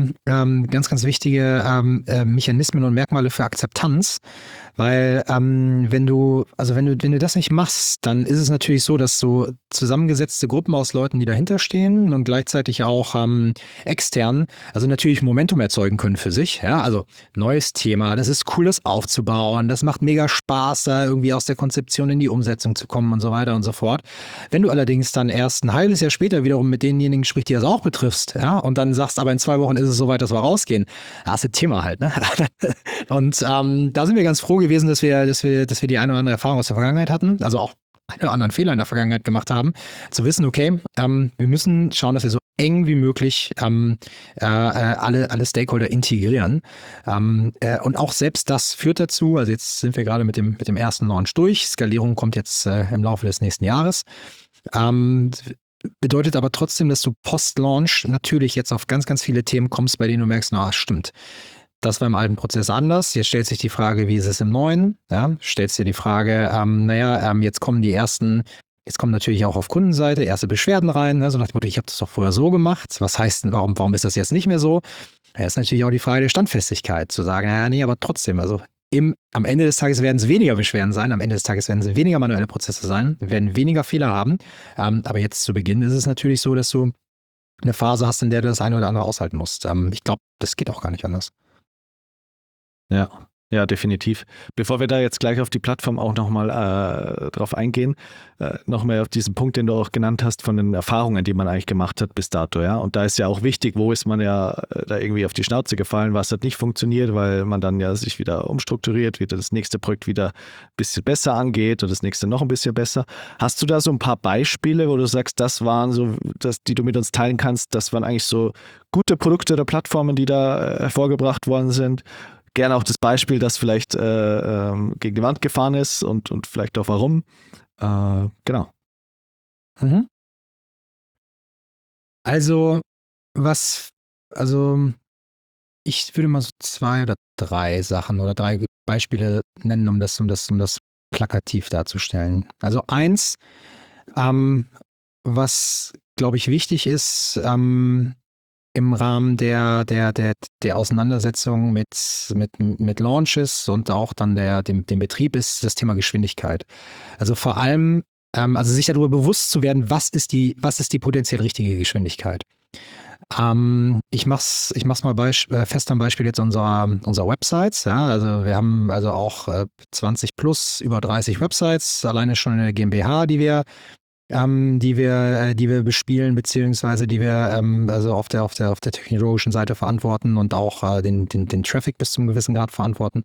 Mechanismen und Merkmale für Akzeptanz, weil wenn du das nicht machst, dann ist es natürlich so, dass so zusammengesetzte Gruppen aus Leuten, die dahinter stehen und gleichzeitig auch extern, also natürlich Momentum erzeugen können für sich. Ja, also neues Thema, das ist cool, das aufzubauen, das macht mega Spaß, da irgendwie aus der Konzeption in die Umsetzung zu kommen und so weiter und so fort. Wenn du allerdings dann erst ein halbes Jahr später wiederum mit denjenigen sprichst, die das auch betriffst, ja, und dann sagst, aber in 2 Wochen ist es soweit, dass wir rausgehen, hast du das Thema halt, ne? Und da sind wir ganz froh gewesen, dass wir die eine oder andere Erfahrung aus der Vergangenheit hatten, also auch einen oder anderen Fehler in der Vergangenheit gemacht haben, zu wissen, okay, wir müssen schauen, dass wir so eng wie möglich alle Stakeholder integrieren. Und auch selbst das führt dazu, also jetzt sind wir gerade mit dem ersten Launch durch, Skalierung kommt jetzt im Laufe des nächsten Jahres. Bedeutet aber trotzdem, dass du post-Launch natürlich jetzt auf ganz, ganz viele Themen kommst, bei denen du merkst, na, stimmt. Das war im alten Prozess anders. Jetzt stellt sich die Frage, wie ist es im neuen? Ja, stellst dir die Frage, jetzt kommen natürlich auch auf Kundenseite erste Beschwerden rein, ne? So nach dem Motto, ich habe das doch vorher so gemacht. Was heißt denn, warum ist das jetzt nicht mehr so? Da ist natürlich auch die Frage der Standfestigkeit, zu sagen, naja, nee, aber trotzdem, also am Ende des Tages werden es weniger Beschwerden sein, am Ende des Tages werden es weniger manuelle Prozesse sein, wir werden weniger Fehler haben. Aber jetzt zu Beginn ist es natürlich so, dass du eine Phase hast, in der du das eine oder andere aushalten musst. Ich glaube, das geht auch gar nicht anders. Ja, definitiv. Bevor wir da jetzt gleich auf die Plattform auch nochmal drauf eingehen, nochmal auf diesen Punkt, den du auch genannt hast, von den Erfahrungen, die man eigentlich gemacht hat bis dato, ja. Und da ist ja auch wichtig, wo ist man ja da irgendwie auf die Schnauze gefallen, was hat nicht funktioniert, weil man dann ja sich wieder umstrukturiert, wieder das nächste Projekt wieder ein bisschen besser angeht und das nächste noch ein bisschen besser. Hast du da so ein paar Beispiele, wo du sagst, das waren so, die du mit uns teilen kannst, das waren eigentlich so gute Produkte oder Plattformen, die da hervorgebracht worden sind? Gerne auch das Beispiel, das vielleicht gegen die Wand gefahren ist und vielleicht auch warum. Genau. Mhm. Also, ich würde mal so 2 oder 3 Sachen oder 3 Beispiele nennen, um das plakativ darzustellen. Also eins, was, glaube ich, wichtig ist, im im Rahmen der Auseinandersetzung mit Launches und auch dann dem Betrieb ist das Thema Geschwindigkeit. Also vor allem, also sich darüber bewusst zu werden, was ist die potenziell richtige Geschwindigkeit. Ich mach's mal fest am Beispiel jetzt unserer Websites. Ja, also wir haben also auch 20 plus über 30 Websites, alleine schon in der GmbH, die wir bespielen, beziehungsweise die wir also auf der technologischen Seite verantworten und auch den Traffic bis zum gewissen Grad verantworten.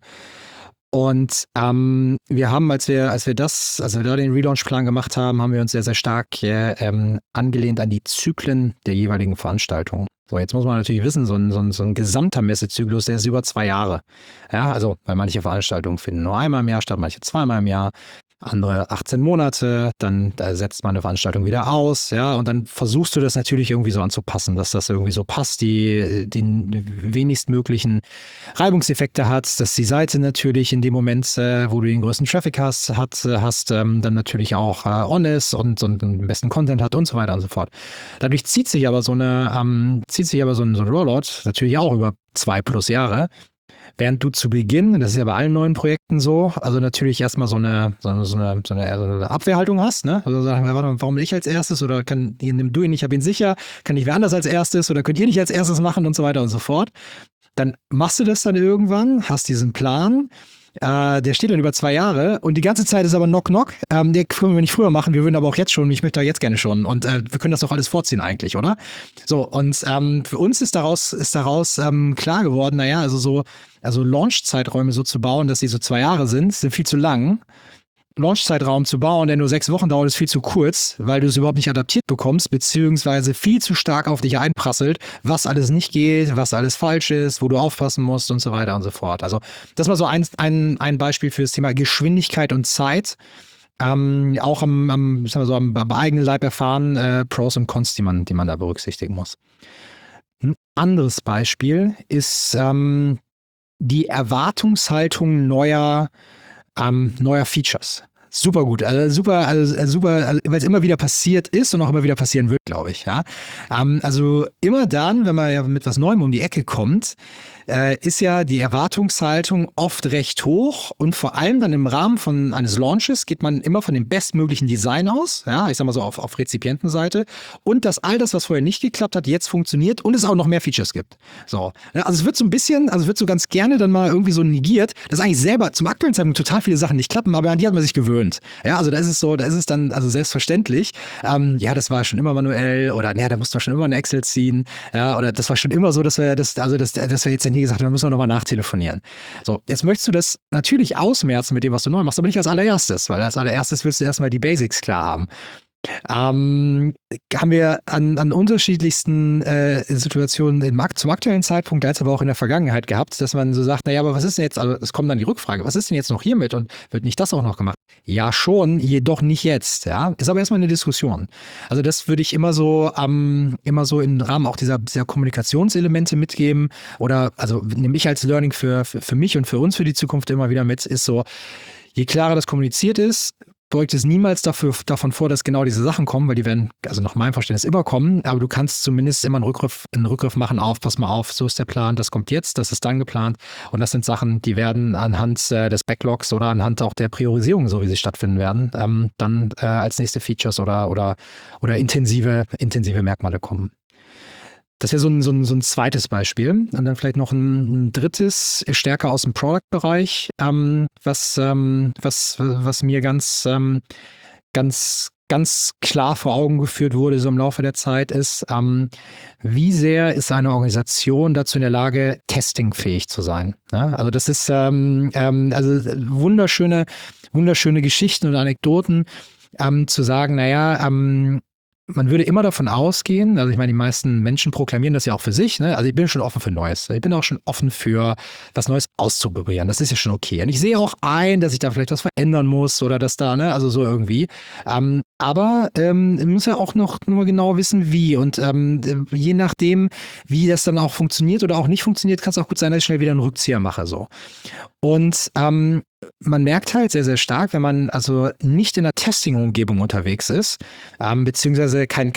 Und wir haben, als wir da den Relaunch-Plan gemacht haben, haben wir uns sehr, sehr stark angelehnt an die Zyklen der jeweiligen Veranstaltung. So, jetzt muss man natürlich wissen, so ein gesamter Messezyklus, der ist über 2 Jahre. Ja, also, weil manche Veranstaltungen finden nur einmal im Jahr statt, manche zweimal im Jahr. Andere 18 Monate, dann setzt man eine Veranstaltung wieder aus, ja, und dann versuchst du das natürlich irgendwie so anzupassen, dass das irgendwie so passt, den wenigstmöglichen Reibungseffekte hat, dass die Seite natürlich in dem Moment, wo du den größten Traffic hast, dann natürlich auch on ist und den besten Content hat und so weiter und so fort. Dadurch zieht sich aber so ein Rollout natürlich auch über 2+ Jahre. Während du zu Beginn, das ist ja bei allen neuen Projekten so, also natürlich erstmal so eine Abwehrhaltung hast, ne? Also sagen, warum nicht als erstes oder nimm du ihn, ich habe ihn sicher, kann nicht wer anders als erstes oder könnt ihr nicht als erstes machen und so weiter und so fort. Dann machst du das dann irgendwann, hast diesen Plan, der steht dann über 2 Jahre und die ganze Zeit ist aber Knock. Der können wir nicht früher machen, wir würden aber auch jetzt schon, ich möchte da jetzt gerne schon und wir können das doch alles vorziehen eigentlich, oder? So, und für uns ist daraus klar geworden, naja, also Launch-Zeiträume so zu bauen, dass sie so 2 Jahre sind viel zu lang. Launch-Zeitraum zu bauen, der nur 6 Wochen dauert, ist viel zu kurz, weil du es überhaupt nicht adaptiert bekommst, beziehungsweise viel zu stark auf dich einprasselt, was alles nicht geht, was alles falsch ist, wo du aufpassen musst und so weiter und so fort. Also das war so ein Beispiel für das Thema Geschwindigkeit und Zeit. Auch am eigenen Leib erfahren, Pros und Cons, die man da berücksichtigen muss. Ein anderes Beispiel ist die Erwartungshaltung neuer Features. Super gut, super, weil es immer wieder passiert ist und auch immer wieder passieren wird, glaube ich. Ja? Also immer dann, wenn man ja mit was Neuem um die Ecke kommt, ist ja die Erwartungshaltung oft recht hoch und vor allem dann im Rahmen eines Launches geht man immer von dem bestmöglichen Design aus, ja, ich sag mal so auf Rezipientenseite und dass all das, was vorher nicht geklappt hat, jetzt funktioniert und es auch noch mehr Features gibt. So, also es wird so ganz gerne dann mal irgendwie so negiert, dass eigentlich selber zum aktuellen Zeitpunkt total viele Sachen nicht klappen, aber an die hat man sich gewöhnt. Ja, also da ist es dann also selbstverständlich, ja, das war schon immer manuell oder da musste man schon immer eine Excel ziehen, ja, oder das war schon immer so, dass wir jetzt ja nie gesagt haben, da müssen wir nochmal nachtelefonieren. So, jetzt möchtest du das natürlich ausmerzen mit dem, was du neu machst, aber nicht als allererstes, weil als allererstes willst du erstmal die Basics klar haben. Haben wir an unterschiedlichsten Situationen zum aktuellen Zeitpunkt, als aber auch in der Vergangenheit gehabt, dass man so sagt, naja, aber was ist denn jetzt, also es kommt dann die Rückfrage, was ist denn jetzt noch hiermit und wird nicht das auch noch gemacht? Ja schon, jedoch nicht jetzt, ja. Ist aber erstmal eine Diskussion. Also das würde ich immer so im Rahmen auch dieser Kommunikationselemente mitgeben oder also nehme ich als Learning für mich und für uns für die Zukunft immer wieder mit, ist so, je klarer das kommuniziert ist, beugt es niemals davon vor, dass genau diese Sachen kommen, weil die werden, also nach meinem Verständnis, immer kommen, aber du kannst zumindest immer einen Rückgriff machen auf, pass mal auf, so ist der Plan, das kommt jetzt, das ist dann geplant und das sind Sachen, die werden anhand des Backlogs oder anhand auch der Priorisierung, so wie sie stattfinden werden, dann als nächste Features oder intensive Merkmale kommen. Das wäre so ein zweites Beispiel. Und dann vielleicht noch ein drittes, stärker aus dem Product-Bereich, was mir ganz klar vor Augen geführt wurde, so im Laufe der Zeit, ist, wie sehr ist eine Organisation dazu in der Lage, testingfähig zu sein. Ja? Also das ist wunderschöne Geschichten und Anekdoten, zu sagen, naja, man würde immer davon ausgehen, also ich meine, die meisten Menschen proklamieren das ja auch für sich, ne? Also ich bin schon offen für Neues. Ich bin auch schon offen für was Neues auszuprobieren. Das ist ja schon okay. Und ich sehe auch ein, dass ich da vielleicht was verändern muss oder dass da, ne, also so irgendwie. Aber man muss ja auch noch nur genau wissen, wie. Und je nachdem, wie das dann auch funktioniert oder auch nicht funktioniert, kann es auch gut sein, dass ich schnell wieder einen Rückzieher mache. So. Und man merkt halt sehr, sehr stark, wenn man also nicht in einer Testing-Umgebung unterwegs ist, beziehungsweise kein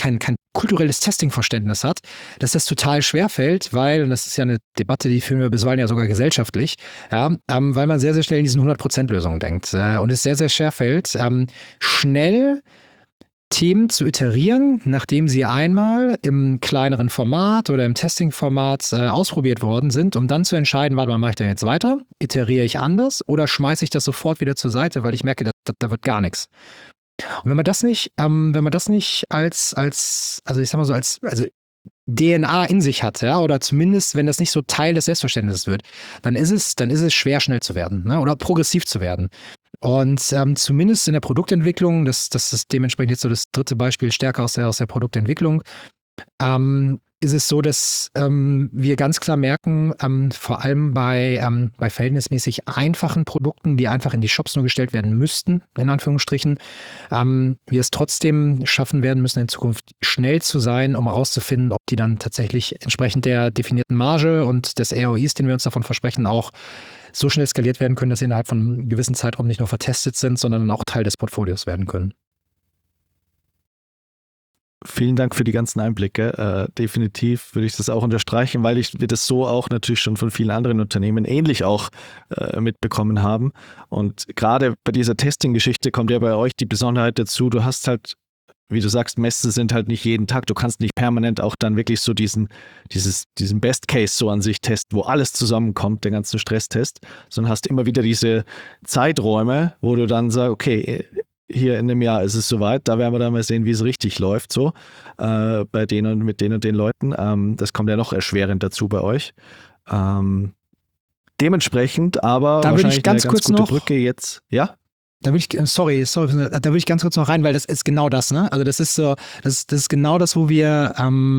kulturelles Testing-Verständnis hat, dass das total schwerfällt, weil, und das ist ja eine Debatte, die führen wir bisweilen ja sogar gesellschaftlich, ja, weil man sehr, sehr schnell in diesen 100%-Lösungen denkt und es sehr, sehr schwerfällt, schnell Themen zu iterieren, nachdem sie einmal im kleineren Format oder im Testing-Format ausprobiert worden sind, um dann zu entscheiden, warte mal, mache ich da jetzt weiter? Iteriere ich anders oder schmeiße ich das sofort wieder zur Seite, weil ich merke, da wird gar nichts. Und wenn man das nicht als also ich sag mal so, also DNA in sich hat, ja, oder zumindest, wenn das nicht so Teil des Selbstverständnisses wird, dann ist es schwer, schnell zu werden, ne, oder progressiv zu werden. Und zumindest in der Produktentwicklung, das ist dementsprechend jetzt so das dritte Beispiel stärker aus der Produktentwicklung, ist es so, dass wir ganz klar merken, vor allem bei verhältnismäßig einfachen Produkten, die einfach in die Shops nur gestellt werden müssten, in Anführungsstrichen, wir es trotzdem schaffen werden müssen, in Zukunft schnell zu sein, um herauszufinden, ob die dann tatsächlich entsprechend der definierten Marge und des ROIs, den wir uns davon versprechen, auch so schnell skaliert werden können, dass sie innerhalb von einem gewissen Zeitraum nicht nur vertestet sind, sondern auch Teil des Portfolios werden können. Vielen Dank für die ganzen Einblicke. Definitiv würde ich das auch unterstreichen, weil wir das so auch natürlich schon von vielen anderen Unternehmen ähnlich auch mitbekommen haben. Und gerade bei dieser Testing-Geschichte kommt ja bei euch die Besonderheit dazu, du hast halt, wie du sagst, Messe sind halt nicht jeden Tag. Du kannst nicht permanent auch dann wirklich so diesen Best Case so an sich testen, wo alles zusammenkommt, der ganze Stresstest, sondern hast immer wieder diese Zeiträume, wo du dann sagst, okay, hier in einem Jahr ist es soweit, da werden wir dann mal sehen, wie es richtig läuft, so bei denen und mit den und den Leuten. Das kommt ja noch erschwerend dazu bei euch. Dementsprechend, aber da wahrscheinlich ich ganz eine ganz kurz gute noch Brücke jetzt. Ja? Da würde ich, sorry, da würde ich ganz kurz noch rein, weil das ist genau das, ne? Also das ist so, das ist genau das, wo wir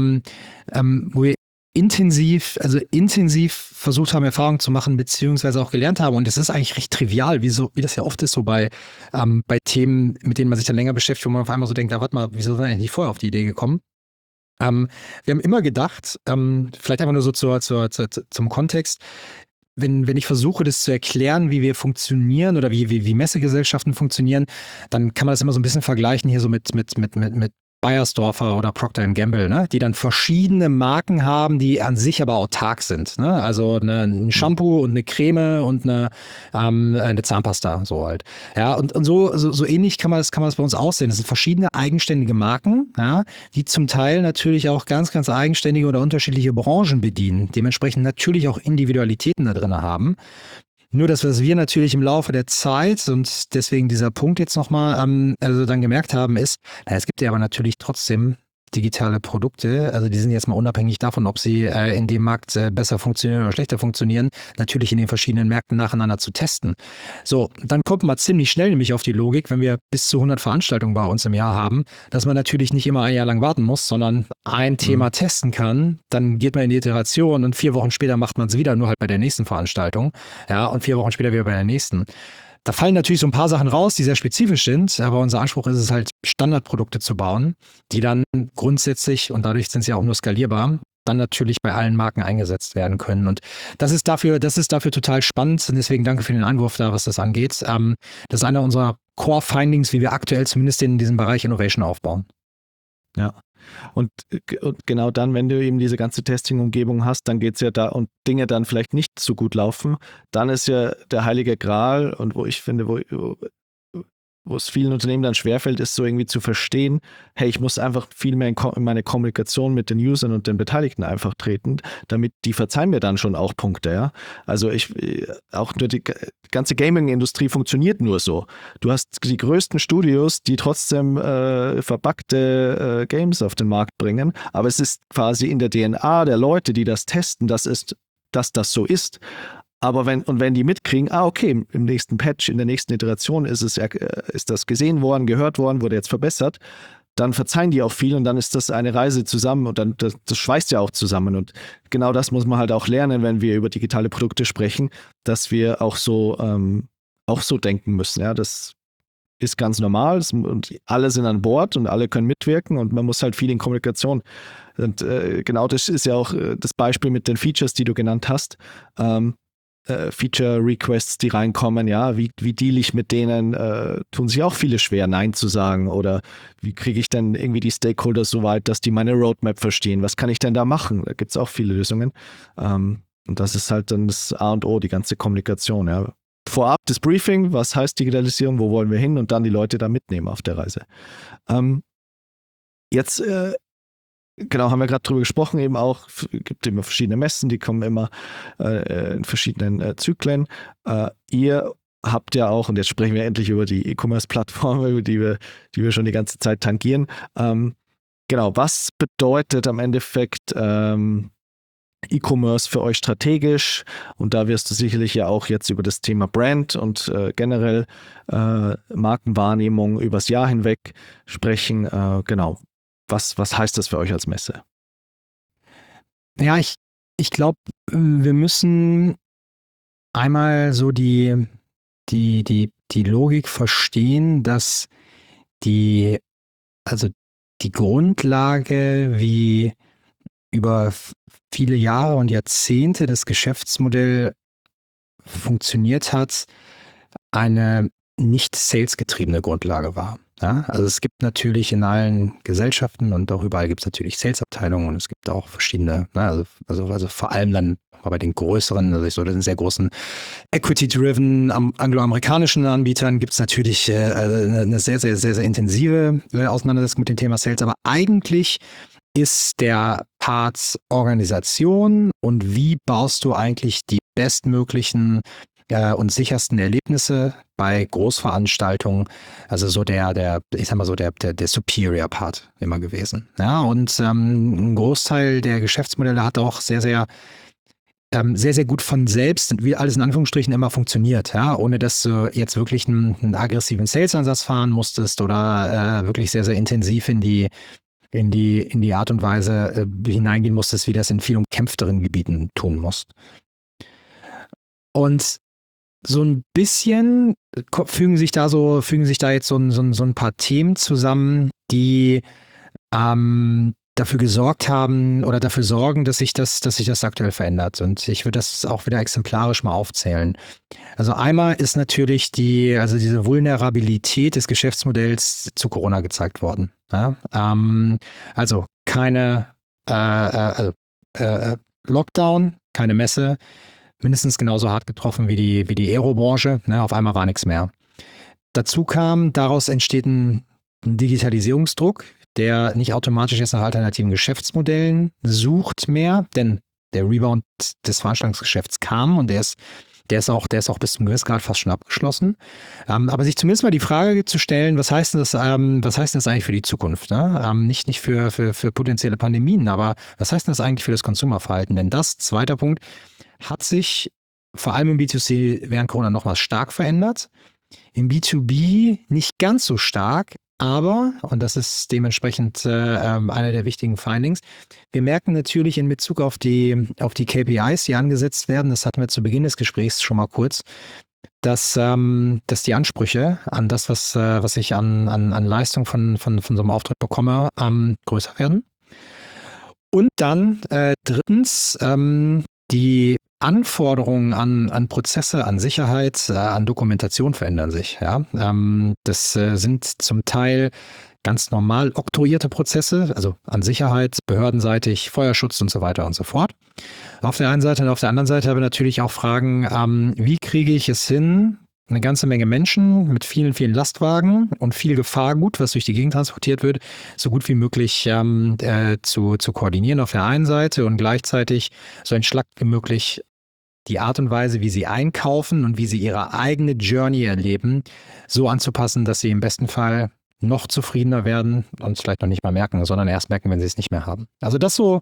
intensiv versucht haben, Erfahrungen zu machen, beziehungsweise auch gelernt haben. Und das ist eigentlich recht trivial, wie das ja oft ist, so bei Themen, mit denen man sich dann länger beschäftigt, wo man auf einmal so denkt, warte mal, wieso sind wir eigentlich nicht vorher auf die Idee gekommen? Wir haben immer gedacht, vielleicht einfach nur so zum Kontext, wenn ich versuche, das zu erklären, wie wir funktionieren oder wie Messegesellschaften funktionieren, dann kann man das immer so ein bisschen vergleichen hier so mit Beiersdorfer oder Procter & Gamble, ne? Die dann verschiedene Marken haben, die an sich aber autark sind. Ne? Also ein Shampoo und eine Creme und eine Zahnpasta, so halt. Ja, und so ähnlich kann man das bei uns aussehen. Das sind verschiedene eigenständige Marken, ja, die zum Teil natürlich auch ganz, ganz eigenständige oder unterschiedliche Branchen bedienen, dementsprechend natürlich auch Individualitäten da drin haben. Nur das, was wir natürlich im Laufe der Zeit und deswegen dieser Punkt jetzt nochmal also dann gemerkt haben, ist, es gibt ja aber natürlich trotzdem digitale Produkte, also die sind jetzt mal unabhängig davon, ob sie in dem Markt besser funktionieren oder schlechter funktionieren, natürlich in den verschiedenen Märkten nacheinander zu testen. So, dann kommt man ziemlich schnell nämlich auf die Logik, wenn wir bis zu 100 Veranstaltungen bei uns im Jahr haben, dass man natürlich nicht immer ein Jahr lang warten muss, sondern ein Thema testen kann, dann geht man in die Iteration und 4 Wochen später macht man es wieder, nur halt bei der nächsten Veranstaltung, ja, und 4 Wochen später wieder bei der nächsten. Da fallen natürlich so ein paar Sachen raus, die sehr spezifisch sind, aber unser Anspruch ist es halt, Standardprodukte zu bauen, die dann grundsätzlich, und dadurch sind sie auch nur skalierbar, dann natürlich bei allen Marken eingesetzt werden können. Und das ist dafür total spannend und deswegen danke für den Einwurf da, was das angeht. Das ist einer unserer Core-Findings, wie wir aktuell zumindest in diesem Bereich Innovation aufbauen. Ja. Und genau dann, wenn du eben diese ganze Testing-Umgebung hast, dann geht es ja da und Dinge dann vielleicht nicht so gut laufen, dann ist ja der heilige Gral und wo ich finde, wo es vielen Unternehmen dann schwerfällt, ist so irgendwie zu verstehen, hey, ich muss einfach viel mehr in meine Kommunikation mit den Usern und den Beteiligten einfach treten, damit die verzeihen mir dann schon auch Punkte, ja. Also auch nur die ganze Gaming-Industrie funktioniert nur so. Du hast die größten Studios, die trotzdem verbuggte Games auf den Markt bringen, aber es ist quasi in der DNA der Leute, die das testen, dass das so ist. Aber wenn die mitkriegen, okay, im nächsten Patch, in der nächsten Iteration ist das gesehen worden, gehört worden, wurde jetzt verbessert, dann verzeihen die auch viel und dann ist das eine Reise zusammen und dann das schweißt ja auch zusammen. Und genau das muss man halt auch lernen, wenn wir über digitale Produkte sprechen, dass wir auch so denken müssen. Ja, das ist ganz normal und alle sind an Bord und alle können mitwirken und man muss halt viel in Kommunikation. Und genau das ist ja auch das Beispiel mit den Features, die du genannt hast. Feature-Requests, die reinkommen, ja, wie deal ich mit denen, tun sich auch viele schwer, Nein zu sagen, oder wie kriege ich denn irgendwie die Stakeholders so weit, dass die meine Roadmap verstehen, was kann ich denn da machen? Da gibt es auch viele Lösungen, und das ist halt dann das A und O, die ganze Kommunikation, ja. Vorab das Briefing, was heißt Digitalisierung, wo wollen wir hin, und dann die Leute da mitnehmen auf der Reise. Jetzt genau, haben wir gerade drüber gesprochen, eben auch, gibt immer verschiedene Messen, die kommen immer in verschiedenen Zyklen. Ihr habt ja auch, und jetzt sprechen wir endlich über die E-Commerce-Plattform, über die wir schon die ganze Zeit tangieren. Genau, was bedeutet am Endeffekt E-Commerce für euch strategisch? Und da wirst du sicherlich ja auch jetzt über das Thema Brand und generell Markenwahrnehmung übers Jahr hinweg sprechen. Genau. Was heißt das für euch als Messe? Ja, ich glaube, wir müssen einmal so die Logik verstehen, dass die Grundlage, wie über viele Jahre und Jahrzehnte das Geschäftsmodell funktioniert hat, eine nicht salesgetriebene Grundlage war. Ja, also es gibt natürlich in allen Gesellschaften und auch überall gibt es natürlich Sales-Abteilungen, und es gibt auch verschiedene, also vor allem dann bei den größeren, also so den sehr großen Equity-driven angloamerikanischen Anbietern gibt es natürlich eine sehr, sehr, sehr, sehr intensive Auseinandersetzung mit dem Thema Sales. Aber eigentlich ist der Part Organisation und wie baust du eigentlich die bestmöglichen und sichersten Erlebnisse bei Großveranstaltungen, also so der Superior Part immer gewesen. Ja, und ein Großteil der Geschäftsmodelle hat auch sehr, sehr gut von selbst, wie alles in Anführungsstrichen, immer funktioniert, ja, ohne dass du jetzt wirklich einen aggressiven Sales-Ansatz fahren musstest oder wirklich sehr, sehr intensiv in die Art und Weise hineingehen musstest, wie das in viel umkämpfteren Gebieten tun musst. Und so ein bisschen fügen sich da jetzt so ein paar Themen zusammen, die dafür gesorgt haben oder dafür sorgen, dass sich das aktuell verändert. Und ich würde das auch wieder exemplarisch mal aufzählen. Also einmal ist natürlich diese Vulnerabilität des Geschäftsmodells zu Corona gezeigt worden. Ja? Also keine Lockdown, keine Messe, mindestens genauso hart getroffen wie die Aerobranche. Ne? Auf einmal war nichts mehr. Daraus entsteht ein Digitalisierungsdruck, der nicht automatisch jetzt nach alternativen Geschäftsmodellen sucht mehr, denn der Rebound des Veranstaltungsgeschäfts kam und der ist auch bis zum gewissen Grad fast schon abgeschlossen. Aber sich zumindest mal die Frage zu stellen, was heißt denn das eigentlich für die Zukunft? Ne? Nicht für potenzielle Pandemien, aber was heißt denn das eigentlich für das Konsumerverhalten? Denn zweiter Punkt, hat sich vor allem im B2C während Corona nochmal stark verändert. Im B2B nicht ganz so stark, aber, und das ist dementsprechend einer der wichtigen Findings, wir merken natürlich in Bezug auf die KPIs, die angesetzt werden, das hatten wir zu Beginn des Gesprächs schon mal kurz, dass die Ansprüche an das, was ich an Leistung von so einem Auftritt bekomme, größer werden. Und dann drittens, die Anforderungen an Prozesse, an Sicherheit, an Dokumentation verändern sich. Ja? Das sind zum Teil ganz normal oktroyierte Prozesse, also an Sicherheit, behördenseitig, Feuerschutz und so weiter und so fort. Auf der einen Seite und auf der anderen Seite habe ich natürlich auch Fragen, wie kriege ich es hin, eine ganze Menge Menschen mit vielen, vielen Lastwagen und viel Gefahrgut, was durch die Gegend transportiert wird, so gut wie möglich zu koordinieren auf der einen Seite und gleichzeitig so entschlackt wie möglich die Art und Weise, wie sie einkaufen und wie sie ihre eigene Journey erleben, so anzupassen, dass sie im besten Fall noch zufriedener werden und es vielleicht noch nicht mal merken, sondern erst merken, wenn sie es nicht mehr haben. Also das so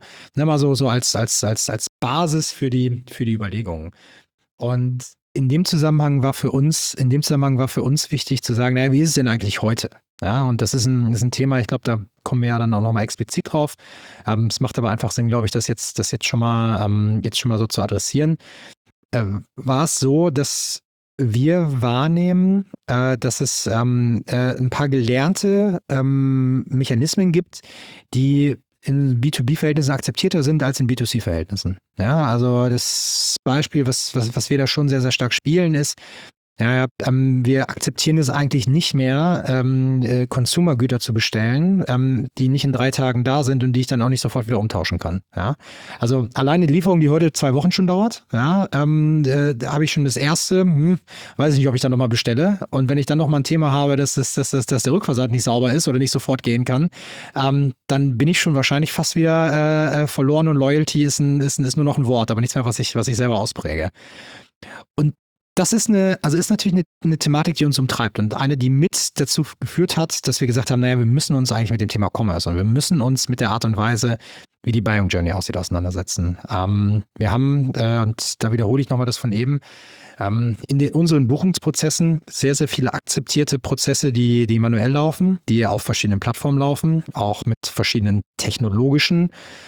als Basis für die Überlegungen. Und in dem Zusammenhang war für uns wichtig zu sagen, naja, wie ist es denn eigentlich heute? Ja, und das ist ein Thema, ich glaube, da kommen wir ja dann auch nochmal explizit drauf. Es macht aber einfach Sinn, glaube ich, das jetzt schon mal so zu adressieren. War es so, dass wir wahrnehmen, dass es ein paar gelernte Mechanismen gibt, die in B2B-Verhältnissen akzeptierter sind als in B2C-Verhältnissen. Ja, also das Beispiel, was wir da schon sehr, sehr stark spielen, ist, ja, wir akzeptieren es eigentlich nicht mehr, Consumer-Güter zu bestellen, die nicht in 3 Tagen da sind und die ich dann auch nicht sofort wieder umtauschen kann. Ja? Also alleine die Lieferung, die heute 2 Wochen schon dauert, ja, da habe ich schon das erste, weiß ich nicht, ob ich dann nochmal bestelle. Und wenn ich dann nochmal ein Thema habe, dass der Rückversand nicht sauber ist oder nicht sofort gehen kann, dann bin ich schon wahrscheinlich fast wieder verloren und Loyalty ist nur noch ein Wort, aber nichts mehr, was ich selber auspräge. Und das ist natürlich eine Thematik, die uns umtreibt und eine, die mit dazu geführt hat, dass wir gesagt haben, naja, wir müssen uns eigentlich mit dem Thema Commerce und wir müssen uns mit der Art und Weise, wie die Buying Journey aussieht, auseinandersetzen. Wir haben, und da wiederhole ich nochmal das von eben, in unseren Buchungsprozessen sehr, sehr viele akzeptierte Prozesse, die manuell laufen, die auf verschiedenen Plattformen laufen, auch mit verschiedenen technologischen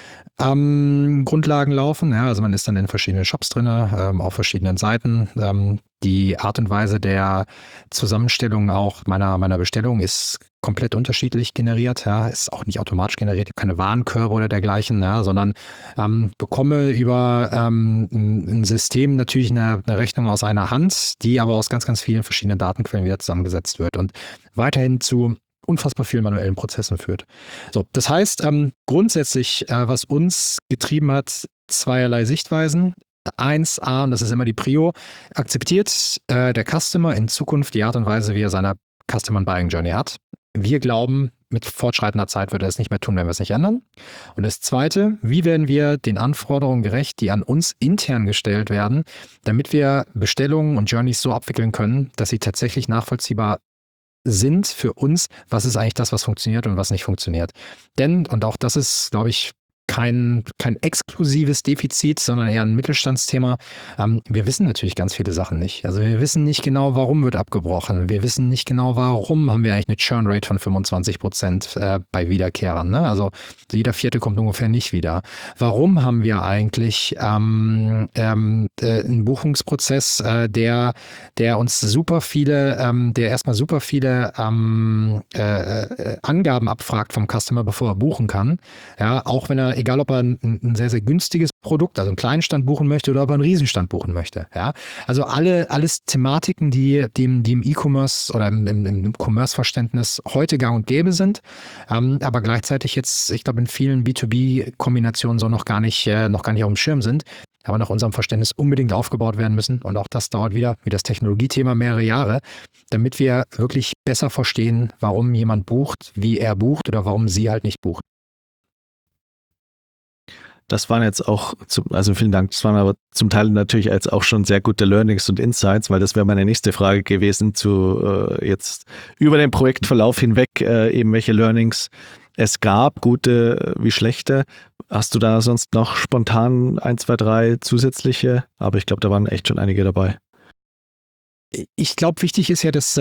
Grundlagen laufen. Ja, also man ist dann in verschiedenen Shops drin, auf verschiedenen Seiten. Die Art und Weise der Zusammenstellung auch meiner Bestellung ist komplett unterschiedlich generiert. Ja, ist auch nicht automatisch generiert, keine Warenkörbe oder dergleichen, ja, sondern bekomme über ein System natürlich eine Rechnung aus einer Hand, die aber aus ganz, ganz vielen verschiedenen Datenquellen wieder zusammengesetzt wird und weiterhin zu unfassbar vielen manuellen Prozessen führt. So, das heißt, grundsätzlich, was uns getrieben hat, zweierlei Sichtweisen. 1a, und das ist immer die Prio, akzeptiert der Customer in Zukunft die Art und Weise, wie er seine Customer Buying Journey hat. Wir glauben, mit fortschreitender Zeit wird er es nicht mehr tun, wenn wir es nicht ändern. Und das Zweite, wie werden wir den Anforderungen gerecht, die an uns intern gestellt werden, damit wir Bestellungen und Journeys so abwickeln können, dass sie tatsächlich nachvollziehbar sind für uns, was ist eigentlich das, was funktioniert und was nicht funktioniert. Denn, und auch das ist, glaube ich, kein exklusives Defizit, sondern eher ein Mittelstandsthema. Wir wissen natürlich ganz viele Sachen nicht. Also wir wissen nicht genau, warum wird abgebrochen. Wir wissen nicht genau, warum haben wir eigentlich eine Churn-Rate von 25% bei Wiederkehrern. Ne? Also jeder 4. kommt ungefähr nicht wieder. Warum haben wir eigentlich einen Buchungsprozess, der uns der erstmal super viele Angaben abfragt vom Customer, bevor er buchen kann. Ja, auch wenn er, egal ob er ein sehr, sehr günstiges Produkt, also einen kleinen Stand buchen möchte oder ob er einen Riesenstand buchen möchte. Ja? Also alles Thematiken, die im E-Commerce oder im Commerce-Verständnis heute gang und gäbe sind, aber gleichzeitig jetzt, ich glaube, in vielen B2B-Kombinationen so noch gar nicht auf dem Schirm sind, aber nach unserem Verständnis unbedingt aufgebaut werden müssen. Und auch das dauert wieder, wie das Technologiethema, mehrere Jahre, damit wir wirklich besser verstehen, warum jemand bucht, wie er bucht oder warum sie halt nicht bucht. Das waren jetzt auch, also vielen Dank, das waren aber zum Teil natürlich jetzt auch schon sehr gute Learnings und Insights, weil das wäre meine nächste Frage gewesen, zu jetzt über den Projektverlauf hinweg eben welche Learnings es gab, gute wie schlechte. Hast du da sonst noch spontan 1, 2, 3 zusätzliche? Aber ich glaube, da waren echt schon einige dabei. Ich glaube, wichtig ist ja, dass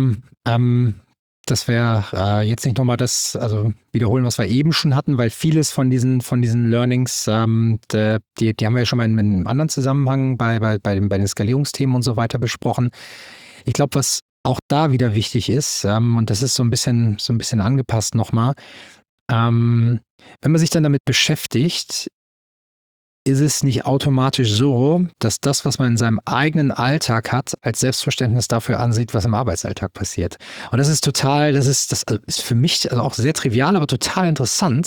wir jetzt nicht nochmal wiederholen, was wir eben schon hatten, weil vieles von diesen Learnings, die haben wir ja schon mal in einem anderen Zusammenhang bei den Skalierungsthemen und so weiter besprochen. Ich glaube, was auch da wieder wichtig ist, und das ist so ein bisschen angepasst nochmal, wenn man sich dann damit beschäftigt, ist es nicht automatisch so, dass das, was man in seinem eigenen Alltag hat, als Selbstverständnis dafür ansieht, was im Arbeitsalltag passiert. Und das ist für mich also auch sehr trivial, aber total interessant,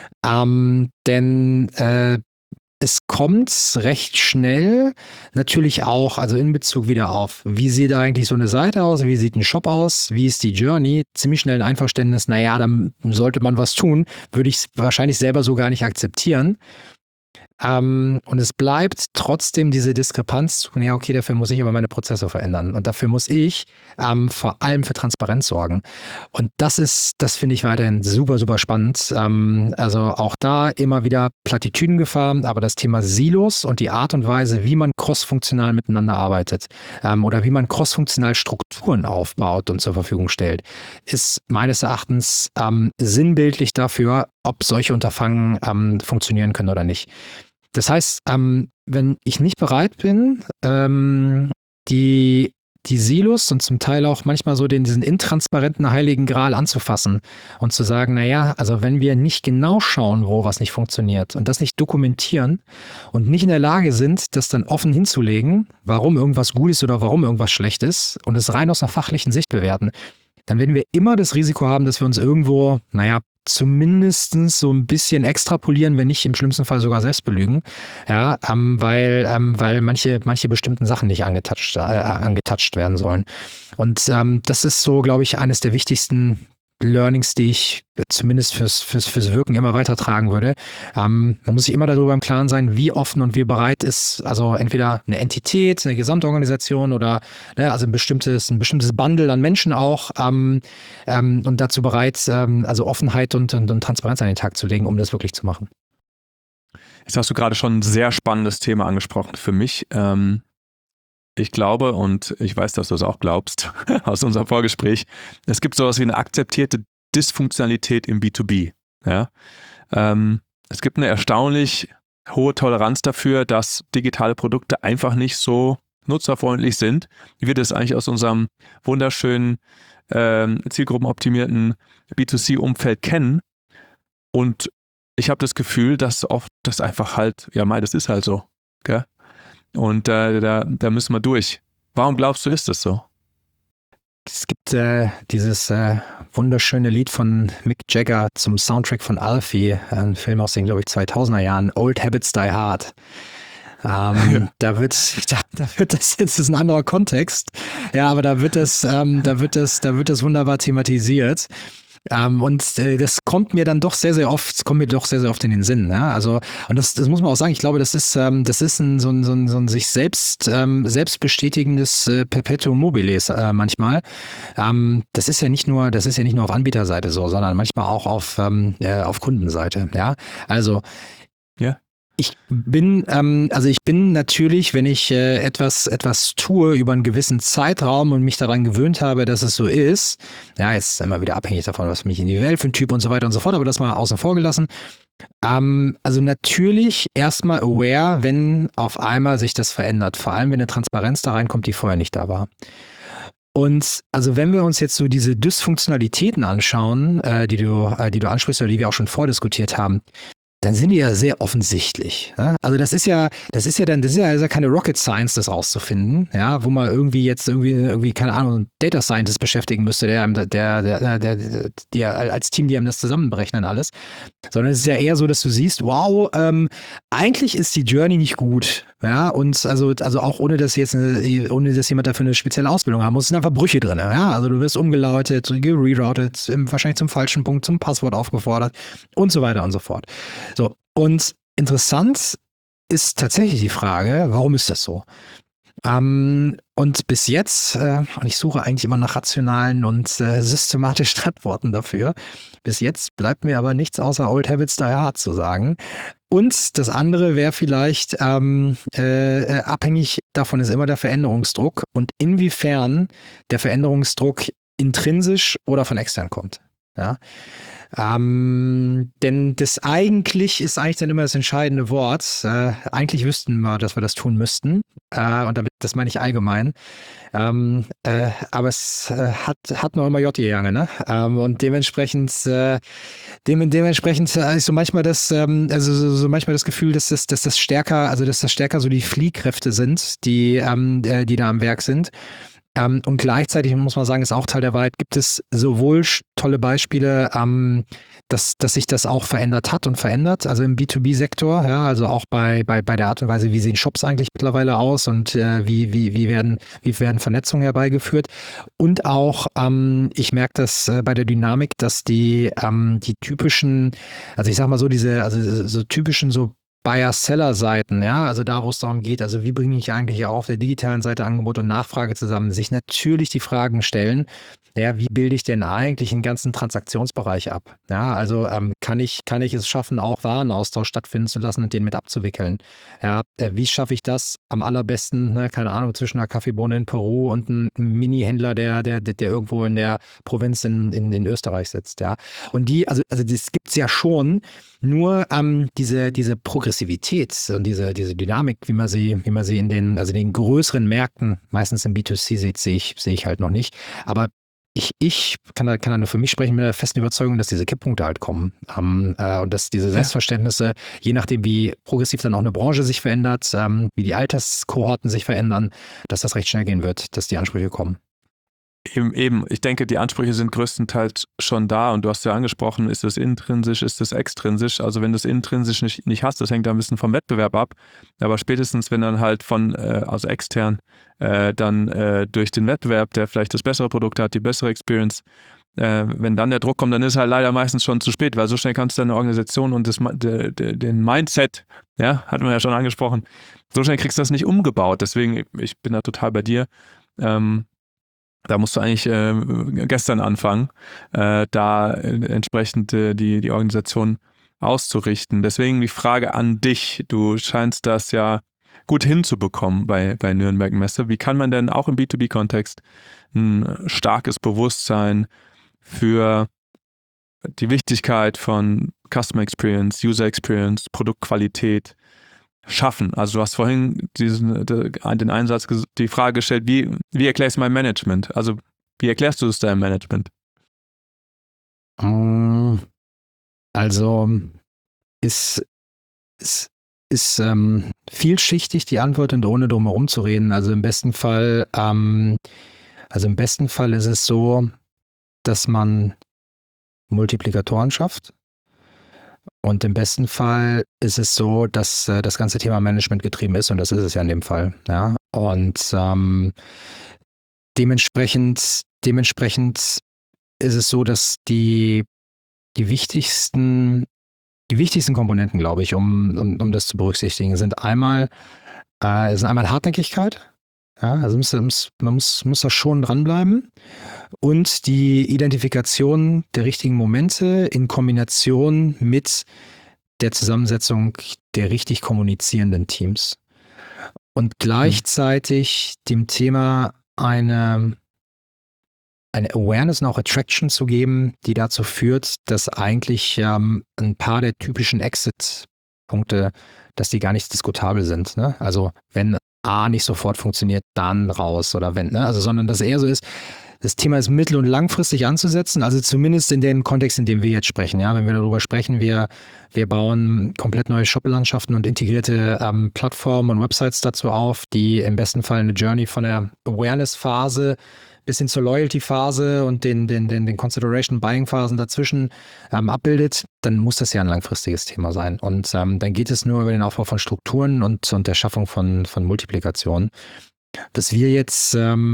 denn es kommt recht schnell natürlich auch, also in Bezug wieder auf, wie sieht eigentlich so eine Seite aus, wie sieht ein Shop aus, wie ist die Journey, ziemlich schnell ein Einverständnis, naja, dann sollte man was tun, würde ich wahrscheinlich selber so gar nicht akzeptieren. Und es bleibt trotzdem diese Diskrepanz, ja okay, dafür muss ich aber meine Prozesse verändern und dafür muss ich vor allem für Transparenz sorgen. Und das finde ich weiterhin super, super spannend. Also auch da immer wieder Plattitüdengefahr, aber das Thema Silos und die Art und Weise, wie man crossfunktional miteinander arbeitet oder wie man crossfunktional Strukturen aufbaut und zur Verfügung stellt, ist meines Erachtens sinnbildlich dafür, ob solche Unterfangen funktionieren können oder nicht. Das heißt, wenn ich nicht bereit bin, die die Silos und zum Teil auch manchmal so diesen intransparenten Heiligen Gral anzufassen und zu sagen, naja, also wenn wir nicht genau schauen, wo was nicht funktioniert und das nicht dokumentieren und nicht in der Lage sind, das dann offen hinzulegen, warum irgendwas gut ist oder warum irgendwas schlecht ist und es rein aus einer fachlichen Sicht bewerten, dann werden wir immer das Risiko haben, dass wir uns irgendwo, naja, zumindest so ein bisschen extrapolieren, wenn nicht im schlimmsten Fall sogar selbst belügen, ja, weil manche bestimmten Sachen nicht angetatscht werden sollen. Und das ist so, glaube ich, eines der wichtigsten Learnings, die ich zumindest fürs Wirken immer weitertragen würde. Man muss sich immer darüber im Klaren sein, wie offen und wie bereit ist, also entweder eine Entität, eine Gesamtorganisation oder also ein bestimmtes Bundle an Menschen auch und dazu bereit, also Offenheit und Transparenz an den Tag zu legen, um das wirklich zu machen. Jetzt hast du gerade schon ein sehr spannendes Thema angesprochen für mich. Ich glaube, und ich weiß, dass du es auch glaubst, aus unserem Vorgespräch, es gibt sowas wie eine akzeptierte Dysfunktionalität im B2B. Ja? Es gibt eine erstaunlich hohe Toleranz dafür, dass digitale Produkte einfach nicht so nutzerfreundlich sind, wie wir das eigentlich aus unserem wunderschönen, zielgruppenoptimierten B2C-Umfeld kennen. Und ich habe das Gefühl, dass oft das einfach halt, ja das ist halt so, gell? Und da müssen wir durch. Warum glaubst du, ist das so? Es gibt dieses wunderschöne Lied von Mick Jagger zum Soundtrack von Alfie, ein Film aus den, glaube ich, 2000er Jahren, Old Habits Die Hard. Da wird das jetzt ist ein anderer Kontext, ja, aber da wird das wunderbar thematisiert. Und das kommt mir doch sehr, sehr oft in den Sinn. Ja? Also, und das muss man auch sagen, ich glaube, das ist so ein sich selbst bestätigendes Perpetuum mobiles manchmal. Das ist ja nicht nur auf Anbieterseite so, sondern manchmal auch auf Kundenseite. Ja, also ja. Ich bin natürlich, wenn ich etwas tue über einen gewissen Zeitraum und mich daran gewöhnt habe, dass es so ist, ja, jetzt ist immer wieder abhängig davon, was mich individuell für ein Typ und so weiter und so fort, aber das mal außen vor gelassen. Also natürlich erstmal aware, wenn auf einmal sich das verändert, vor allem wenn eine Transparenz da reinkommt, die vorher nicht da war. Und also wenn wir uns jetzt so diese Dysfunktionalitäten anschauen, die du ansprichst oder die wir auch schon vordiskutiert haben, dann sind die ja sehr offensichtlich. Ja? Also das ist ja keine Rocket Science, das rauszufinden, ja, wo man irgendwie keine Ahnung, einen Data Scientist beschäftigen müsste, der als Team, die einem das zusammenberechnen alles, sondern es ist ja eher so, dass du siehst, wow, eigentlich ist die Journey nicht gut, ja, und also auch ohne dass jemand dafür eine spezielle Ausbildung haben muss, sind einfach Brüche drin, ja, also du wirst umgeleitet, gereroutet, wahrscheinlich zum falschen Punkt, zum Passwort aufgefordert und so weiter und so fort. So, und interessant ist tatsächlich die Frage, warum ist das so? Und bis jetzt, und ich suche eigentlich immer nach rationalen und systematischen Antworten dafür, bis jetzt bleibt mir aber nichts außer Old Habits Die Hard zu sagen. Und das andere wäre vielleicht, abhängig davon ist immer der Veränderungsdruck und inwiefern der Veränderungsdruck intrinsisch oder von extern kommt. Ja. Denn das eigentlich ist eigentlich dann immer das entscheidende Wort. Eigentlich wüssten wir, dass wir das tun müssten. Und das meine ich allgemein. Aber es hat noch immer J gegangen, ne? Und dementsprechend habe ich so manchmal das Gefühl, dass das stärker so die Fliehkräfte sind, die da am Werk sind. Und gleichzeitig muss man sagen, ist auch Teil der Wahrheit, gibt es sowohl tolle Beispiele, dass sich das auch verändert hat und verändert, also im B2B-Sektor, ja, also auch bei der Art und Weise, wie sehen Shops eigentlich mittlerweile aus und wie werden Vernetzungen herbeigeführt. Und auch, ich merke das bei der Dynamik, dass die typischen, also ich sag mal so, so typischen so Buyer-Seller-Seiten, ja, also da, wo es darum geht, also wie bringe ich eigentlich auch auf der digitalen Seite Angebot und Nachfrage zusammen, sich natürlich die Fragen stellen, ja, wie bilde ich denn eigentlich einen ganzen Transaktionsbereich ab? Ja, also kann ich es schaffen, auch Warenaustausch stattfinden zu lassen und den mit abzuwickeln? Ja, wie schaffe ich das am allerbesten, ne, keine Ahnung, zwischen einer Kaffeebohne in Peru und einem Mini-Händler, der irgendwo in der Provinz in Österreich sitzt, ja? Und also das gibt's ja schon, nur diese Progressivität und diese Dynamik, wie man sie in den größeren Märkten, meistens im B2C sieht, sehe ich halt noch nicht. Aber ich kann da nur für mich sprechen, mit der festen Überzeugung, dass diese Kipppunkte halt kommen. Und dass diese Selbstverständnisse, je nachdem, wie progressiv dann auch eine Branche sich verändert, wie die Alterskohorten sich verändern, dass das recht schnell gehen wird, dass die Ansprüche kommen. Eben. Ich denke, die Ansprüche sind größtenteils schon da und du hast ja angesprochen, ist es intrinsisch, ist es extrinsisch? Also wenn du es intrinsisch nicht hast, das hängt da ein bisschen vom Wettbewerb ab, aber spätestens, wenn dann halt also extern, dann durch den Wettbewerb, der vielleicht das bessere Produkt hat, die bessere Experience, wenn dann der Druck kommt, dann ist halt leider meistens schon zu spät, weil so schnell kannst du deine Organisation und den Mindset, ja, hatten wir ja schon angesprochen, so schnell kriegst du das nicht umgebaut. Deswegen, ich bin da total bei dir. Da musst du eigentlich gestern anfangen, da entsprechend die Organisation auszurichten. Deswegen die Frage an dich. Du scheinst das ja gut hinzubekommen bei Nürnberg Messe. Wie kann man denn auch im B2B-Kontext ein starkes Bewusstsein für die Wichtigkeit von Customer Experience, User Experience, Produktqualität schaffen? Also du hast vorhin den Einsatz, die Frage gestellt, wie erklärst du mein Management? Also wie erklärst du es deinem Management? Also ist vielschichtig die Antwort und ohne drum herum zu reden. Also im besten Fall ist es so, dass man Multiplikatoren schafft. Und im besten Fall ist es so, dass das ganze Thema Management getrieben ist und das ist es ja in dem Fall. Ja? Und dementsprechend ist es so, dass die wichtigsten Komponenten, glaube ich, um das zu berücksichtigen, sind einmal Hartnäckigkeit. Ja, also man muss da schon dranbleiben. Und die Identifikation der richtigen Momente in Kombination mit der Zusammensetzung der richtig kommunizierenden Teams. Und gleichzeitig dem Thema eine Awareness und auch Attraction zu geben, die dazu führt, dass eigentlich ein paar der typischen Exit-Punkte, dass die gar nicht diskutabel sind. Ne? Also wenn A nicht sofort funktioniert, dann raus oder wenn, ne? Also sondern dass eher so ist, das Thema ist mittel- und langfristig anzusetzen, also zumindest in dem Kontext, in dem wir jetzt sprechen. Ja, wenn wir darüber sprechen, wir bauen komplett neue Shop-Landschaften und integrierte Plattformen und Websites dazu auf, die im besten Fall eine Journey von der Awareness-Phase bis hin zur Loyalty-Phase und den Consideration-Buying-Phasen dazwischen abbildet, dann muss das ja ein langfristiges Thema sein. Und dann geht es nur über den Aufbau von Strukturen und der Schaffung von Multiplikationen. Was wir jetzt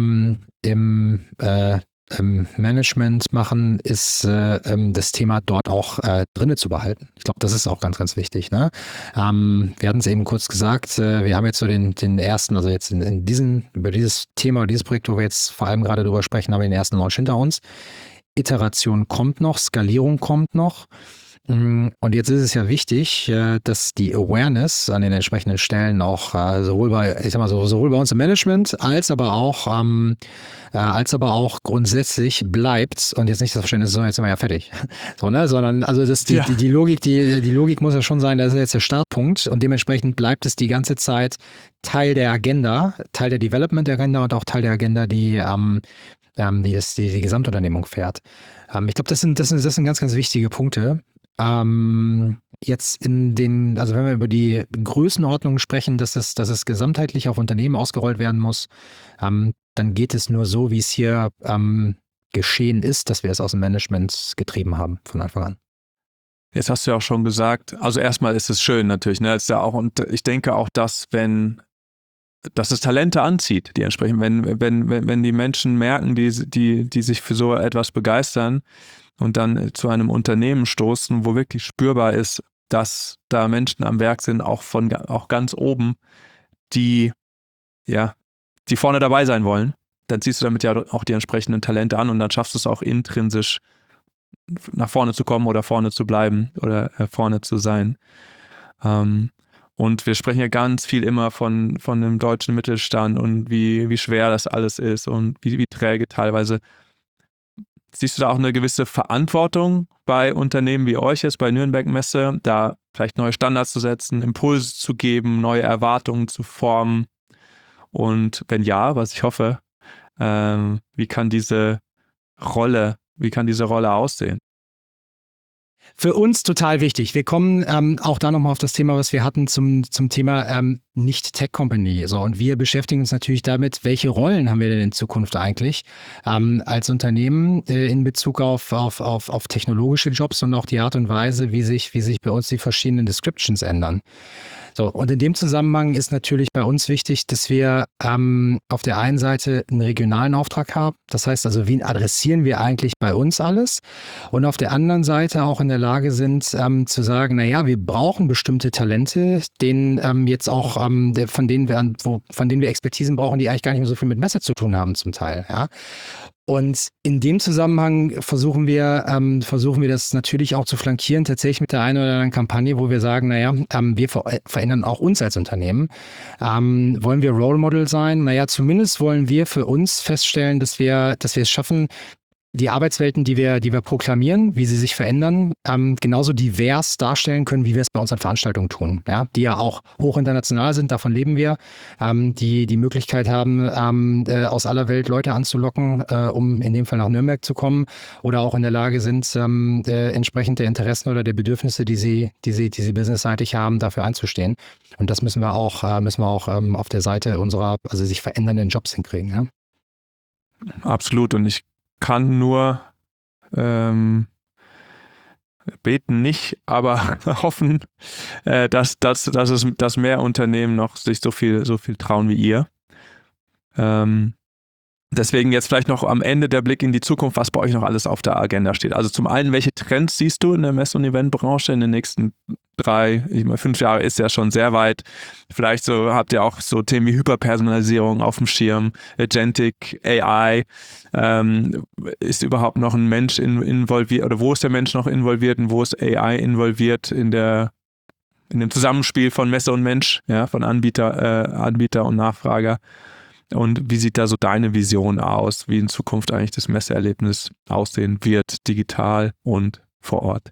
im Management machen, ist das Thema dort auch drinne zu behalten. Ich glaube, das ist auch ganz, ganz wichtig. Ne? Wir hatten es eben kurz gesagt, wir haben jetzt so den ersten, also jetzt über dieses Thema, dieses Projekt, wo wir jetzt vor allem gerade drüber sprechen, haben wir den ersten Launch hinter uns. Iteration kommt noch, Skalierung kommt noch. Und jetzt ist es ja wichtig, dass die Awareness an den entsprechenden Stellen auch sowohl bei uns im Management als aber auch grundsätzlich bleibt und jetzt nicht das Verständnis, so jetzt sind wir ja fertig, so, ne? Sondern also die Logik muss ja schon sein, das ist jetzt der Startpunkt und dementsprechend bleibt es die ganze Zeit Teil der Agenda, Teil der Development-Agenda und auch Teil der Agenda, die die Gesamtunternehmung fährt. Ich glaube, das sind ganz, ganz wichtige Punkte. Jetzt also wenn wir über die Größenordnung sprechen, dass es gesamtheitlich auf Unternehmen ausgerollt werden muss, dann geht es nur so, wie es hier geschehen ist, dass wir es aus dem Management getrieben haben von Anfang an. Jetzt hast du ja auch schon gesagt, also erstmal ist es schön natürlich, ne? Ist ja auch, und ich denke auch, dass es Talente anzieht, die entsprechend, wenn die Menschen merken, die sich für so etwas begeistern und dann zu einem Unternehmen stoßen, wo wirklich spürbar ist, dass da Menschen am Werk sind, auch ganz oben, die vorne dabei sein wollen dann ziehst du damit ja auch die entsprechenden Talente an und dann schaffst du es auch intrinsisch nach vorne zu kommen oder vorne zu bleiben oder vorne zu sein. Und wir sprechen ja ganz viel immer von dem deutschen Mittelstand und wie schwer das alles ist und wie träge teilweise. Siehst du da auch eine gewisse Verantwortung bei Unternehmen wie euch jetzt, bei Nürnberg Messe, da vielleicht neue Standards zu setzen, Impulse zu geben, neue Erwartungen zu formen? Und wenn ja, was ich hoffe, wie kann diese Rolle aussehen? Für uns total wichtig. Wir kommen auch da nochmal auf das Thema, was wir hatten zum Thema Nicht-Tech-Company. So, und wir beschäftigen uns natürlich damit, welche Rollen haben wir denn in Zukunft eigentlich als Unternehmen in Bezug auf technologische Jobs und auch die Art und Weise, wie sich bei uns die verschiedenen Descriptions ändern. So, und in dem Zusammenhang ist natürlich bei uns wichtig, dass wir auf der einen Seite einen regionalen Auftrag haben. Das heißt also, wen adressieren wir eigentlich bei uns alles? Und auf der anderen Seite auch in der Lage sind, zu sagen, naja, wir brauchen bestimmte Talente, denen jetzt auch, von denen wir Expertisen brauchen, die eigentlich gar nicht mehr so viel mit Messe zu tun haben zum Teil. Ja? Und in dem Zusammenhang versuchen wir das natürlich auch zu flankieren, tatsächlich mit der einen oder anderen Kampagne, wo wir sagen, naja, wir verändern auch uns als Unternehmen. Wollen wir Role Model sein? Naja, zumindest wollen wir für uns feststellen, dass wir es schaffen, die Arbeitswelten, die wir proklamieren, wie sie sich verändern, genauso divers darstellen können, wie wir es bei unseren Veranstaltungen tun, ja, die ja auch hoch international sind, davon leben wir, die Möglichkeit haben, aus aller Welt Leute anzulocken, um in dem Fall nach Nürnberg zu kommen oder auch in der Lage sind, entsprechend der Interessen oder der Bedürfnisse, die sie businessseitig haben, dafür einzustehen. Und das müssen wir auch auf der Seite unserer, also sich verändernden Jobs hinkriegen. Ja? Absolut. Und ich kann nur beten nicht, aber hoffen, dass mehr Unternehmen noch sich so viel trauen wie ihr. Deswegen jetzt vielleicht noch am Ende der Blick in die Zukunft, was bei euch noch alles auf der Agenda steht. Also zum einen, welche Trends siehst du in der Messe- und Eventbranche in den nächsten 5 Jahre ist ja schon sehr weit. Vielleicht so habt ihr auch so Themen wie Hyperpersonalisierung auf dem Schirm, Agentic, AI. Ist überhaupt noch ein Mensch involviert oder wo ist der Mensch noch involviert und wo ist AI involviert in dem Zusammenspiel von Messe und Mensch, ja, von Anbieter und Nachfrager? Und wie sieht da so deine Vision aus, wie in Zukunft eigentlich das Messeerlebnis aussehen wird, digital und vor Ort?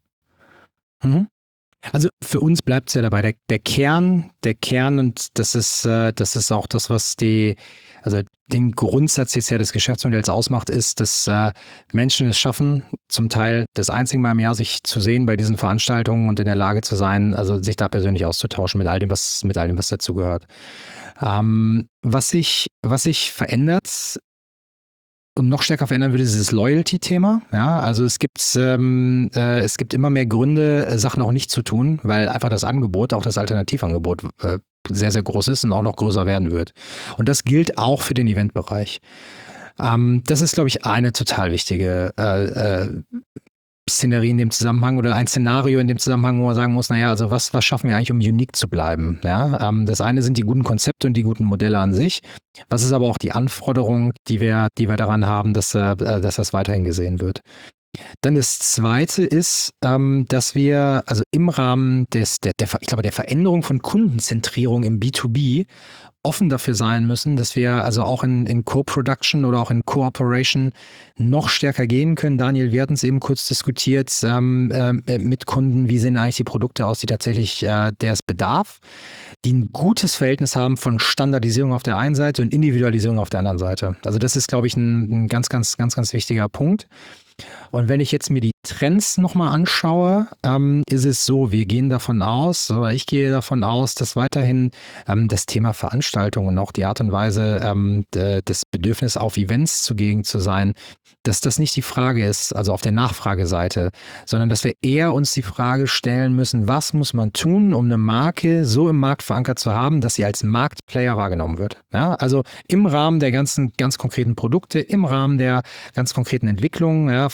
Also für uns bleibt es ja dabei, der Kern und das ist auch das, was den Grundsatz jetzt ja des Geschäftsmodells ausmacht, ist, dass Menschen es schaffen, zum Teil das einzige Mal im Jahr sich zu sehen bei diesen Veranstaltungen und in der Lage zu sein, also sich da persönlich auszutauschen mit all dem, was dazugehört. Was sich verändert und noch stärker verändern würde, ist das Loyalty-Thema. Ja, also es gibt immer mehr Gründe, Sachen auch nicht zu tun, weil einfach das Angebot, auch das Alternativangebot, sehr, sehr groß ist und auch noch größer werden wird. Und das gilt auch für den Eventbereich. Das ist, glaube ich, eine total wichtige Szenerie in dem Zusammenhang oder ein Szenario in dem Zusammenhang, wo man sagen muss, naja, also was schaffen wir eigentlich, um unique zu bleiben? Ja, das eine sind die guten Konzepte und die guten Modelle an sich. Was ist aber auch die Anforderung, die wir daran haben, dass das weiterhin gesehen wird? Dann das Zweite ist, dass wir also im Rahmen der Veränderung von Kundenzentrierung im B2B offen dafür sein müssen, dass wir also auch in Co-Production oder auch in Cooperation noch stärker gehen können. Daniel, wir hatten es eben kurz diskutiert mit Kunden, wie sehen eigentlich die Produkte aus, die tatsächlich der es bedarf, die ein gutes Verhältnis haben von Standardisierung auf der einen Seite und Individualisierung auf der anderen Seite. Also das ist, glaube ich, ein ganz, ganz, ganz, ganz wichtiger Punkt. Und wenn ich jetzt mir die Trends nochmal anschaue, ist es so, ich gehe davon aus, dass weiterhin das Thema Veranstaltungen und auch die Art und Weise, das Bedürfnis auf Events zugegen zu sein, dass das nicht die Frage ist, also auf der Nachfrageseite, sondern dass wir eher uns die Frage stellen müssen, was muss man tun, um eine Marke so im Markt verankert zu haben, dass sie als Marktplayer wahrgenommen wird. Ja, also im Rahmen der ganzen ganz konkreten Produkte, im Rahmen der ganz konkreten Entwicklungen, ja, vielleicht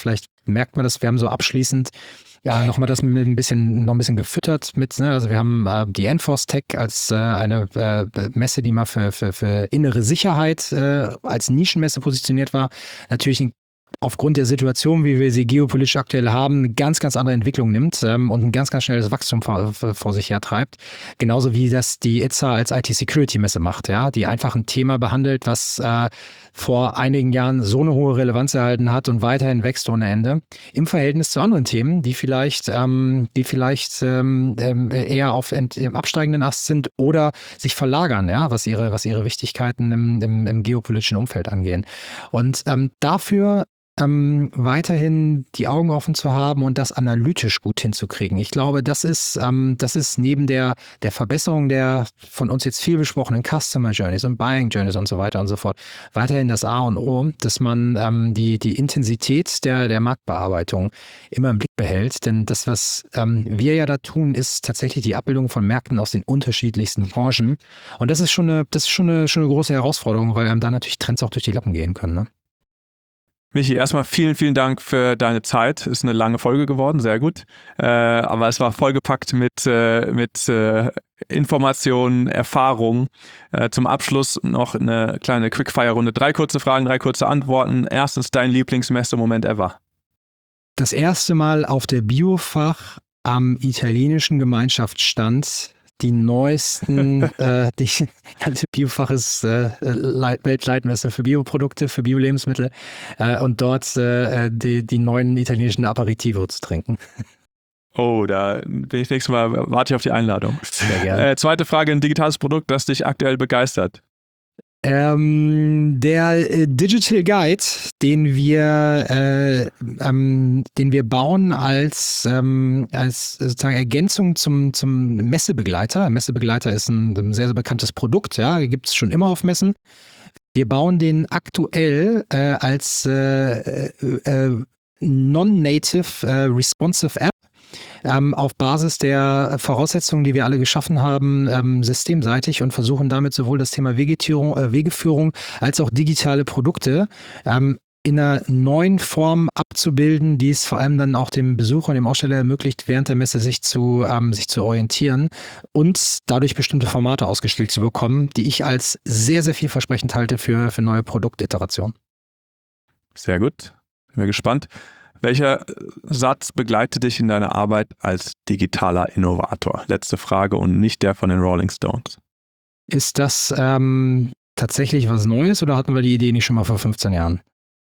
merkt man das, wir haben so abschließend nochmal das noch ein bisschen gefüttert mit, ne? Also wir haben die Enforce Tech als eine Messe, die mal für innere Sicherheit als Nischenmesse positioniert war. Natürlich aufgrund der Situation, wie wir sie geopolitisch aktuell haben, eine ganz, ganz andere Entwicklung nimmt und ein ganz, ganz schnelles Wachstum vor sich her treibt. Genauso wie das die ITSA als IT-Security-Messe macht, ja, die einfach ein Thema behandelt, was vor einigen Jahren so eine hohe Relevanz erhalten hat und weiterhin wächst ohne Ende, im Verhältnis zu anderen Themen, die vielleicht eher im absteigenden Ast sind oder sich verlagern, ja, was ihre Wichtigkeiten im geopolitischen Umfeld angehen. Und dafür weiterhin die Augen offen zu haben und das analytisch gut hinzukriegen. Ich glaube, das ist neben der Verbesserung der von uns jetzt viel besprochenen Customer Journeys und Buying Journeys und so weiter und so fort weiterhin das A und O, dass man die Intensität der Marktbearbeitung immer im Blick behält. Denn das, was wir ja da tun, ist tatsächlich die Abbildung von Märkten aus den unterschiedlichsten Branchen. Und das ist schon eine große Herausforderung, weil einem da natürlich Trends auch durch die Lappen gehen können, ne? Michi, erstmal vielen, vielen Dank für deine Zeit. Ist eine lange Folge geworden, sehr gut. Aber es war vollgepackt mit Informationen, Erfahrungen. Zum Abschluss noch eine kleine Quickfire-Runde. 3 kurze Fragen, 3 kurze Antworten. Erstens, dein Lieblingsmesse-Moment ever? Das erste Mal auf der Biofach am italienischen Gemeinschaftsstand die neuesten, Biofach ist Weltleitmesse für Bioprodukte, für Bio-Lebensmittel und dort die neuen italienischen Aperitivo zu trinken. Oh, da bin ich nächstes Mal, warte ich auf die Einladung. Sehr gerne. Zweite Frage, ein digitales Produkt, das dich aktuell begeistert? Der Digital Guide, den wir bauen als sozusagen Ergänzung zum Messebegleiter. Messebegleiter ist ein sehr, sehr bekanntes Produkt, ja, gibt es schon immer auf Messen. Wir bauen den aktuell als non-native responsive App auf Basis der Voraussetzungen, die wir alle geschaffen haben, systemseitig und versuchen damit sowohl das Thema Wegeführung als auch digitale Produkte in einer neuen Form abzubilden, die es vor allem dann auch dem Besucher und dem Aussteller ermöglicht, während der Messe sich zu orientieren und dadurch bestimmte Formate ausgestellt zu bekommen, die ich als sehr, sehr vielversprechend halte für neue Produktiterationen. Sehr gut, bin gespannt. Welcher Satz begleitet dich in deiner Arbeit als digitaler Innovator? Letzte Frage und nicht der von den Rolling Stones. Ist das tatsächlich was Neues oder hatten wir die Idee nicht schon mal vor 15 Jahren?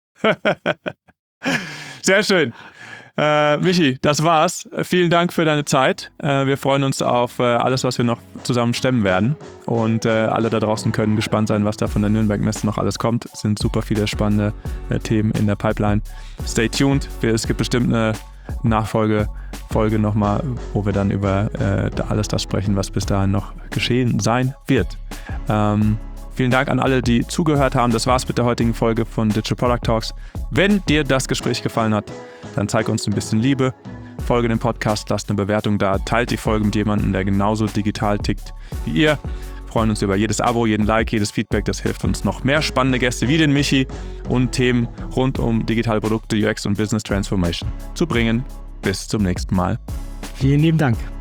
Sehr schön. Michi, das war's. Vielen Dank für deine Zeit. Wir freuen uns auf alles, was wir noch zusammen stemmen werden. Und alle da draußen können gespannt sein, was da von der Nürnberg-Messe noch alles kommt. Es sind super viele spannende Themen in der Pipeline. Stay tuned. Es gibt bestimmt eine Nachfolgefolge nochmal, wo wir dann über alles das sprechen, was bis dahin noch geschehen sein wird. Vielen Dank an alle, die zugehört haben. Das war's mit der heutigen Folge von Digital Product Talks. Wenn dir das Gespräch gefallen hat, dann zeig uns ein bisschen Liebe. Folge dem Podcast, lasst eine Bewertung da, teilt die Folge mit jemandem, der genauso digital tickt wie ihr. Wir freuen uns über jedes Abo, jeden Like, jedes Feedback. Das hilft uns, noch mehr spannende Gäste wie den Michi und Themen rund um digitale Produkte, UX und Business Transformation zu bringen. Bis zum nächsten Mal. Vielen lieben Dank.